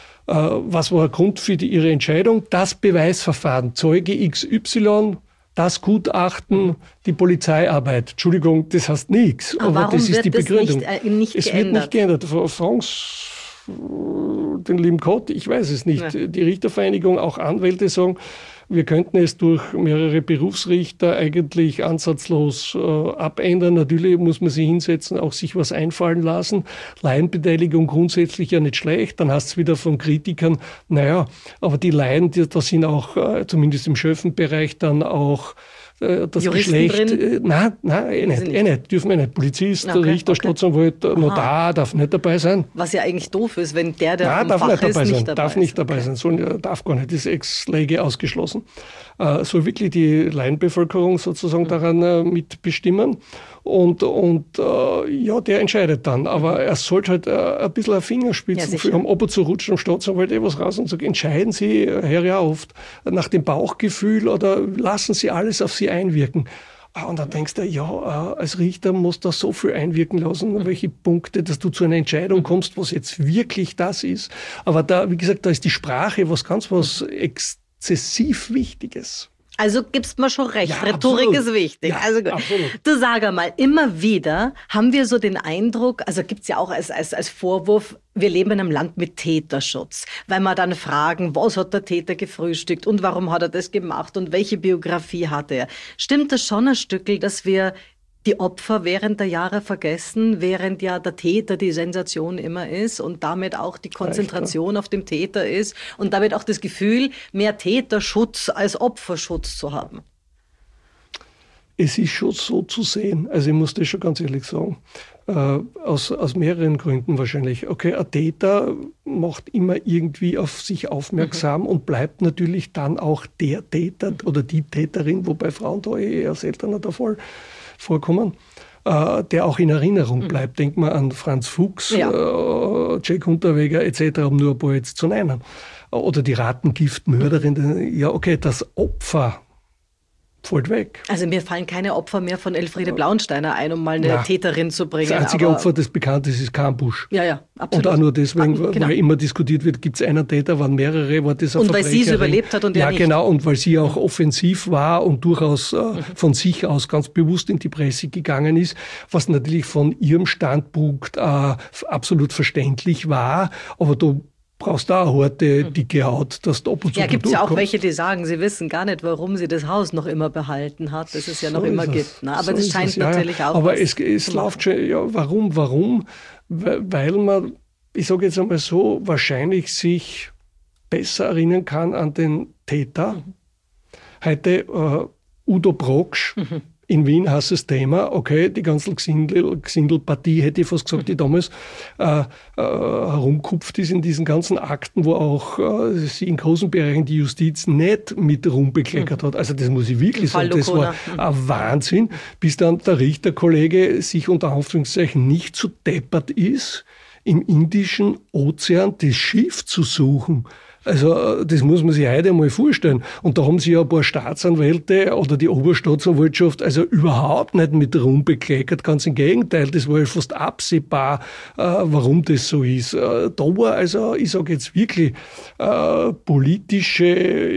Was war der Grund für die, ihre Entscheidung? Das Beweisverfahren, Zeuge X Y, das Gutachten, die Polizeiarbeit. Entschuldigung, das heißt nichts. Aber, aber warum das ist wird die Begründung. Nicht, äh, nicht es geändert? wird nicht geändert. Fragen Sie den lieben Gott, ich weiß es nicht. Ja. Die Richtervereinigung, auch Anwälte sagen, wir könnten es durch mehrere Berufsrichter eigentlich ansatzlos äh, abändern. Natürlich muss man sich hinsetzen, auch sich was einfallen lassen. Laienbeteiligung grundsätzlich ja nicht schlecht. Dann heißt es wieder von Kritikern, naja, aber die Laien, die, da sind auch, äh, zumindest im Schöffenbereich, dann auch äh, das Juristen Geschlecht. Drin? Äh, nein, nein, eh nicht, eh nicht. Dürfen wir nicht. Polizist, okay, Richter, okay. Staatsanwalt, Notar, darf nicht dabei sein. Was ja eigentlich doof ist, wenn der, der nein, im darf Fach nicht dabei ist, sein. nicht dabei darf nicht ist. dabei okay. sein. Soll, darf gar nicht. Das ist ex lege ausgeschlossen. Äh, soll wirklich die Laienbevölkerung sozusagen mhm. daran äh, mitbestimmen. Und, und äh, ja, der entscheidet dann. Aber er sollte halt äh, ein bisschen ein Fingerspitzengefühl haben, ob er zu rutschen am Staatsanwalt eh was raus und sagt, entscheiden Sie, höre ja oft, nach dem Bauchgefühl oder lassen Sie alles auf Sie einwirken. Und dann denkst du, ja, als Richter musst du da so viel einwirken lassen, welche Punkte, dass du zu einer Entscheidung kommst, was jetzt wirklich das ist. Aber da, wie gesagt, da ist die Sprache was ganz was exzessiv Wichtiges. Also gibst mir schon recht, ja, Rhetorik absolut. ist wichtig. Ja, also gut. Absolut. Du sag mal, immer wieder haben wir so den Eindruck, also gibt's ja auch als, als, als Vorwurf, wir leben in einem Land mit Täterschutz. Weil wir dann fragen, was hat der Täter gefrühstückt und warum hat er das gemacht und welche Biografie hat er? Stimmt das schon ein Stückel, dass wir die Opfer während der Jahre vergessen, während ja der Täter die Sensation immer ist und damit auch die Konzentration auf dem Täter ist und damit auch das Gefühl, mehr Täterschutz als Opferschutz zu haben? Es ist schon so zu sehen, also ich muss das schon ganz ehrlich sagen, äh, aus, aus mehreren Gründen wahrscheinlich. Okay, ein Täter macht immer irgendwie auf sich aufmerksam mhm. und bleibt natürlich dann auch der Täter oder die Täterin, wobei Frauen da eher seltener der Fall vorkommen, äh, der auch in Erinnerung bleibt. Mhm. Denk mal an Franz Fuchs, ja. äh, Jack Unterweger et cetera, um nur ein paar jetzt zu nennen. Oder die Ratengiftmörderin. Ja, okay, das Opfer fällt weg. Also mir fallen keine Opfer mehr von Elfriede Blauensteiner ein, um mal eine Na, Täterin zu bringen. Das einzige aber Opfer, das bekannt ist, ist Kampusch. Ja, ja, absolut. Und auch nur deswegen, ah, genau. weil immer diskutiert wird, gibt es einen Täter, waren mehrere, war das eine Und weil sie es überlebt hat und ja, er nicht. Ja, genau, und weil sie auch offensiv war und durchaus äh, mhm. von sich aus ganz bewusst in die Presse gegangen ist, was natürlich von ihrem Standpunkt äh, absolut verständlich war, aber da brauchst du auch eine harte, dicke Haut, dass du ab und zu Ja, gibt es ja auch welche, die sagen, sie wissen gar nicht, warum sie das Haus noch immer behalten hat, das es ja noch so immer gibt. Ne? Aber so das scheint es, natürlich ja. auch Aber es, es läuft schon, ja, warum, warum? Weil man, ich sage jetzt einmal so, wahrscheinlich sich besser erinnern kann an den Täter. Mhm. Heute äh, Udo Broksch, mhm. in Wien heißt das Thema, okay, die ganze Gsindl, Gsindelpartie, hätte ich fast gesagt, die damals äh, äh, herumkupft ist in diesen ganzen Akten, wo auch äh, sie in großen Bereichen die Justiz nicht mit rumbekleckert hat. Also das muss ich wirklich sagen, das war ein Wahnsinn, bis dann der Richterkollege sich unter Anführungszeichen nicht zu deppert ist, im Indischen Ozean das Schiff zu suchen, Also das muss man sich heute einmal vorstellen. Und da haben sich ja ein paar Staatsanwälte oder die Oberstaatsanwaltschaft also überhaupt nicht mit rumbekleckert. Ganz im Gegenteil, das war ja fast absehbar, äh, warum das so ist. Äh, da war also, ich sage jetzt wirklich, äh, politische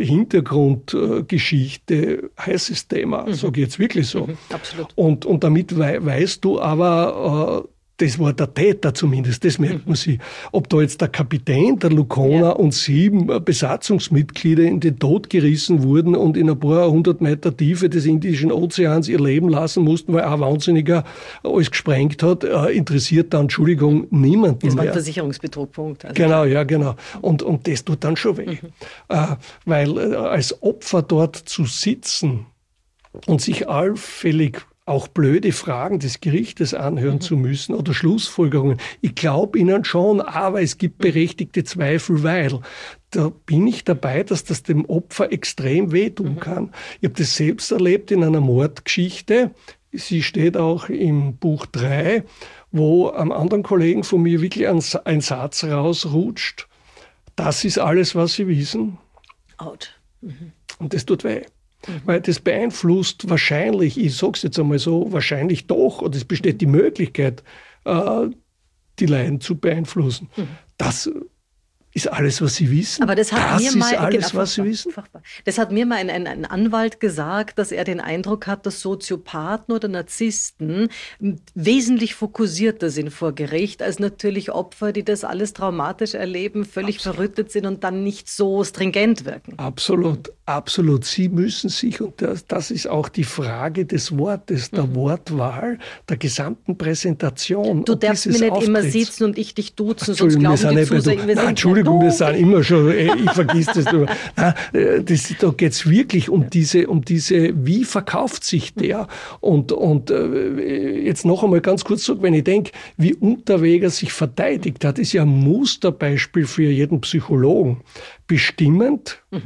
Hintergrundgeschichte, heißes Thema, mhm. sage ich jetzt wirklich so. Mhm, absolut. Und, und damit wei- weißt du aber, äh, das war der Täter zumindest, das merkt man sich. Ob da jetzt der Kapitän, der Lukona ja. und sieben Besatzungsmitglieder in den Tod gerissen wurden und in ein paar hundert Meter Tiefe des Indischen Ozeans ihr Leben lassen mussten, weil ein Wahnsinniger alles gesprengt hat, interessiert dann, Entschuldigung, niemanden Das war ein mehr. Versicherungsbetrug, Punkt. Also genau, ja, genau. Und, und das tut dann schon weh. Mhm. Äh, weil äh, als Opfer dort zu sitzen und sich allfällig auch blöde Fragen des Gerichtes anhören mhm. zu müssen oder Schlussfolgerungen. Ich glaube Ihnen schon, aber es gibt berechtigte Zweifel, weil da bin ich dabei, dass das dem Opfer extrem wehtun mhm. kann. Ich habe das selbst erlebt in einer Mordgeschichte. Sie steht auch im Buch drei, wo einem anderen Kollegen von mir wirklich ein, ein Satz rausrutscht. Das ist alles, was Sie wissen. Out. Mhm. Und das tut weh. Mhm. Weil das beeinflusst wahrscheinlich, ich sage es jetzt einmal so, wahrscheinlich doch, oder es besteht die Möglichkeit, äh, die Leiden zu beeinflussen. Mhm. Das ist alles, was Sie wissen. Aber das hat das mir mal, ist alles, genau, was Sie wissen. Das hat mir mal ein, ein, ein Anwalt gesagt, dass er den Eindruck hat, dass Soziopathen oder Narzissten wesentlich fokussierter sind vor Gericht als natürlich Opfer, die das alles traumatisch erleben, völlig absolut. Verrüttet sind und dann nicht so stringent wirken. Absolut, absolut. Sie müssen sich, und das, das ist auch die Frage des Wortes, der mhm. Wortwahl, der gesamten Präsentation. Du darfst mir nicht Auftritts. Immer sitzen und ich dich duzen, sonst wir glauben die Zuseher, wir sind Entschuldigung, wir sind immer schon, ich vergiss das. Nein, das da geht es wirklich um diese, um diese, wie verkauft sich der? Und, und jetzt noch einmal ganz kurz zurück, wenn ich denke, wie Unterweger sich verteidigt hat, ist ja ein Musterbeispiel für jeden Psychologen. Bestimmend, mhm.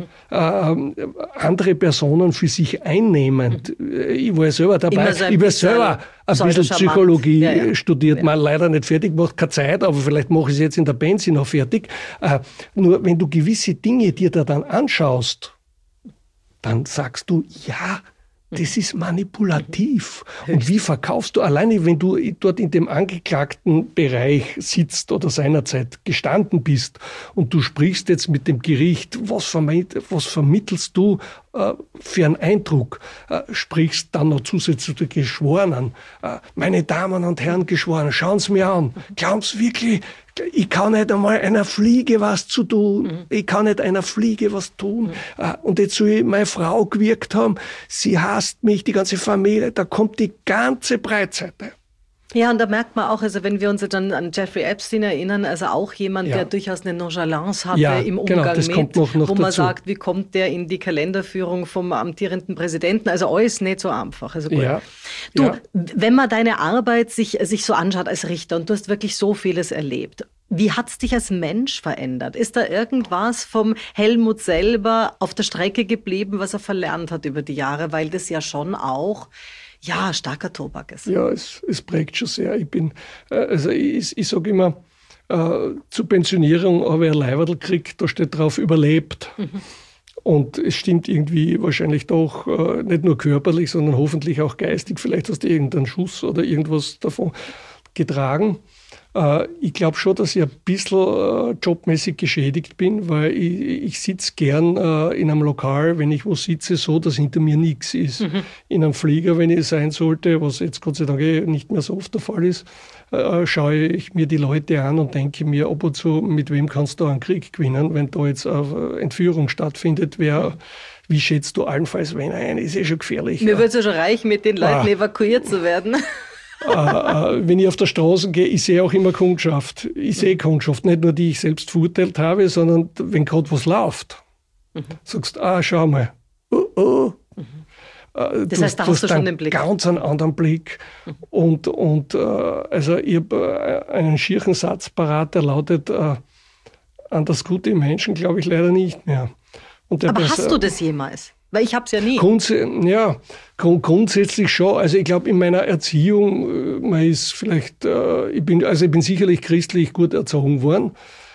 äh, andere Personen für sich einnehmend. Mhm. Ich war selber dabei, so ich war selber ein bisschen Psychologie ja, ja. studiert, ja. mal leider nicht fertig gemacht, keine Zeit, aber vielleicht mache ich es jetzt in der Pensi noch fertig. Äh, nur wenn du gewisse Dinge dir da dann anschaust, dann sagst du, ja, das ist manipulativ. Und wie verkaufst du, alleine wenn du dort in dem angeklagten Bereich sitzt oder seinerzeit gestanden bist und du sprichst jetzt mit dem Gericht, was, vermitt, was vermittelst du äh, für einen Eindruck? Äh, sprichst dann noch zusätzlich zu den Geschworenen. Äh, meine Damen und Herren Geschworenen, schauen Sie mir an. Glauben Sie wirklich, ich kann nicht einmal einer Fliege was zu tun. Mhm. Ich kann nicht einer Fliege was tun. Mhm. Und jetzt soll ich meine Frau gewirkt haben. Sie hasst mich, die ganze Familie. Da kommt die ganze Breitseite. Ja, und da merkt man auch, also wenn wir uns dann an Jeffrey Epstein erinnern, also auch jemand, ja. der durchaus eine Nonchalance hatte ja, im Umgang genau, das mit, kommt noch, noch wo man dazu. Sagt, wie kommt der in die Kalenderführung vom amtierenden Präsidenten? Also alles nicht so einfach. Also gut. Ja. Du, ja. wenn man deine Arbeit sich, sich so anschaut als Richter und du hast wirklich so vieles erlebt, wie hat es dich als Mensch verändert? Ist da irgendwas vom Helmut selber auf der Strecke geblieben, was er verlernt hat über die Jahre? Weil das ja schon auch ja, starker Tobak ist. Ja, es, es prägt schon sehr. Ich bin, also ich, ich sage immer, äh, zur Pensionierung habe ich ein Leiberl gekriegt, da steht drauf, überlebt. Mhm. Und es stimmt irgendwie wahrscheinlich doch, äh, nicht nur körperlich, sondern hoffentlich auch geistig. Vielleicht hast du irgendeinen Schuss oder irgendwas davon getragen. Äh, ich glaube schon, dass ich ein bisschen äh, jobmäßig geschädigt bin, weil ich, ich sitze gern äh, in einem Lokal, wenn ich wo sitze, so, dass hinter mir nichts ist. Mhm. In einem Flieger, wenn ich sein sollte, was jetzt Gott sei Dank eh nicht mehr so oft der Fall ist, äh, schaue ich mir die Leute an und denke mir ab und zu, mit wem kannst du einen Krieg gewinnen, wenn da jetzt eine Entführung stattfindet, wer... Wie schätzt du allenfalls wen ein? Ist eh schon gefährlich. Mir wird es ja schon reichen, mit den Leuten ah. evakuiert zu werden. äh, äh, wenn ich auf der Straße gehe, ich sehe auch immer Kundschaft. Ich sehe Kundschaft, nicht nur die ich selbst verurteilt habe, sondern wenn gerade was läuft. Mhm. Sagst, ah, schau mal. Oh, oh. Mhm. Äh, das heißt, da hast du schon den Blick. Ganz einen anderen Blick. Mhm. Und, und äh, also ich habe äh, einen schierchen Satz parat, der lautet, äh, an das Gute im Menschen glaube ich leider nicht mehr. Aber Pers- hast du das jemals? Weil ich habe es ja nie. Grunds- ja, grund- grundsätzlich schon. Also ich glaube, in meiner Erziehung, man ist vielleicht, äh, ich bin, also ich bin sicherlich christlich gut erzogen worden.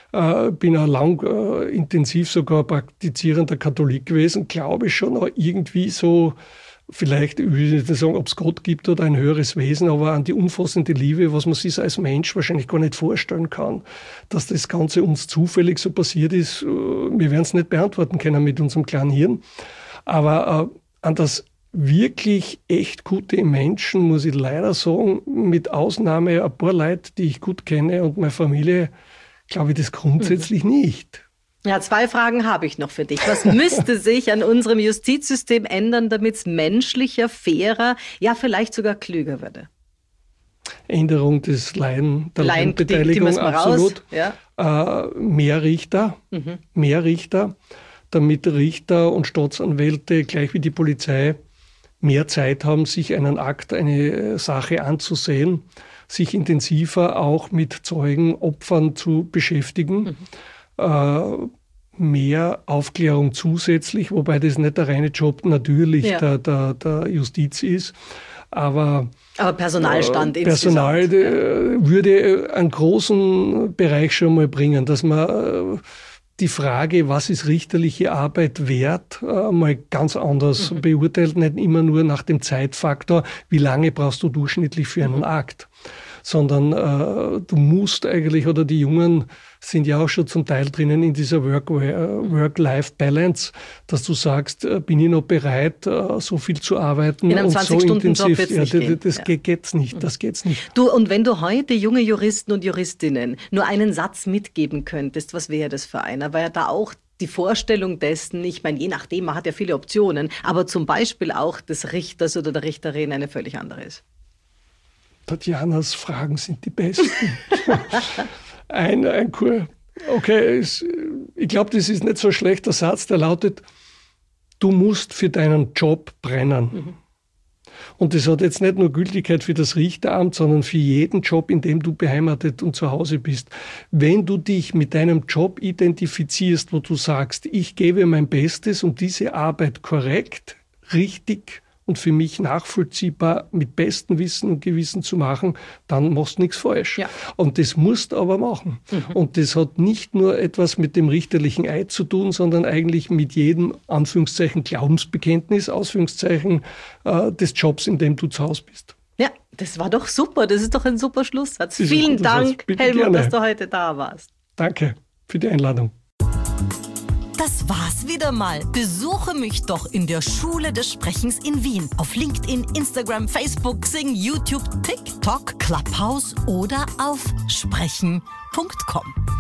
äh, bin auch lang äh, intensiv sogar praktizierender Katholik gewesen, glaube schon, aber irgendwie so, vielleicht, ich will nicht sagen, ob es Gott gibt oder ein höheres Wesen, aber an die umfassende Liebe, was man sich als Mensch wahrscheinlich gar nicht vorstellen kann, dass das Ganze uns zufällig so passiert ist, wir werden es nicht beantworten können mit unserem kleinen Hirn, aber äh, an das wirklich echt gute Menschen, muss ich leider sagen, mit Ausnahme ein paar Leute, die ich gut kenne und meine Familie, glaube ich das grundsätzlich mhm. nicht. Ja, zwei Fragen habe ich noch für dich. Was müsste sich an unserem Justizsystem ändern, damit es menschlicher, fairer, ja vielleicht sogar klüger würde? Änderung des Laien, der Laienbeteiligung, absolut. Ja. Äh, mehr Richter, mhm. mehr Richter, damit Richter und Staatsanwälte, gleich wie die Polizei, mehr Zeit haben, sich einen Akt, eine Sache anzusehen, sich intensiver auch mit Zeugen, Opfern zu beschäftigen. Mhm. Äh, mehr Aufklärung zusätzlich, wobei das nicht der reine Job natürlich ja. der, der, der Justiz ist. Aber, Aber Personalstand äh, Personal insgesamt. Äh, würde einen großen Bereich schon mal bringen, dass man äh, die Frage, was ist richterliche Arbeit wert, äh, mal ganz anders mhm. beurteilt, nicht immer nur nach dem Zeitfaktor, wie lange brauchst du durchschnittlich für einen mhm. Akt, sondern äh, du musst eigentlich, oder die Jungen sind ja auch schon zum Teil drinnen in dieser Work, Work-Life-Balance, dass du sagst, äh, bin ich noch bereit, äh, so viel zu arbeiten in einem und so intensiv. Job ja, nicht das gehen. das ja. geht, geht's nicht, das geht's nicht. Du, und wenn du heute junge Juristen und Juristinnen nur einen Satz mitgeben könntest, was wäre das für einer? Weil ja da auch die Vorstellung dessen, ich meine, je nachdem, man hat ja viele Optionen, aber zum Beispiel auch des Richters oder der Richterin eine völlig andere ist. Tatjanas Fragen sind die besten. ein, ein Kur. Okay, es, ich glaube, das ist nicht so ein schlechter Satz, der lautet, du musst für deinen Job brennen. Mhm. Und das hat jetzt nicht nur Gültigkeit für das Richteramt, sondern für jeden Job, in dem du beheimatet und zu Hause bist. Wenn du dich mit deinem Job identifizierst, wo du sagst, ich gebe mein Bestes, um diese Arbeit korrekt, richtig und für mich nachvollziehbar mit bestem Wissen und Gewissen zu machen, dann machst du nichts falsch. Ja. Und das musst du aber machen. Mhm. Und das hat nicht nur etwas mit dem richterlichen Eid zu tun, sondern eigentlich mit jedem, Anführungszeichen, Glaubensbekenntnis, Ausführungszeichen, äh, des Jobs, in dem du zu Hause bist. Ja, das war doch super. Das ist doch ein super Schlusssatz. Vielen Dank, Helmut, gerne. Dass du heute da warst. Danke für die Einladung. Das war's wieder mal. Besuche mich doch in der Schule des Sprechens in Wien. Auf LinkedIn, Instagram, Facebook, Xing, YouTube, TikTok, Clubhouse oder auf sprechen punkt com.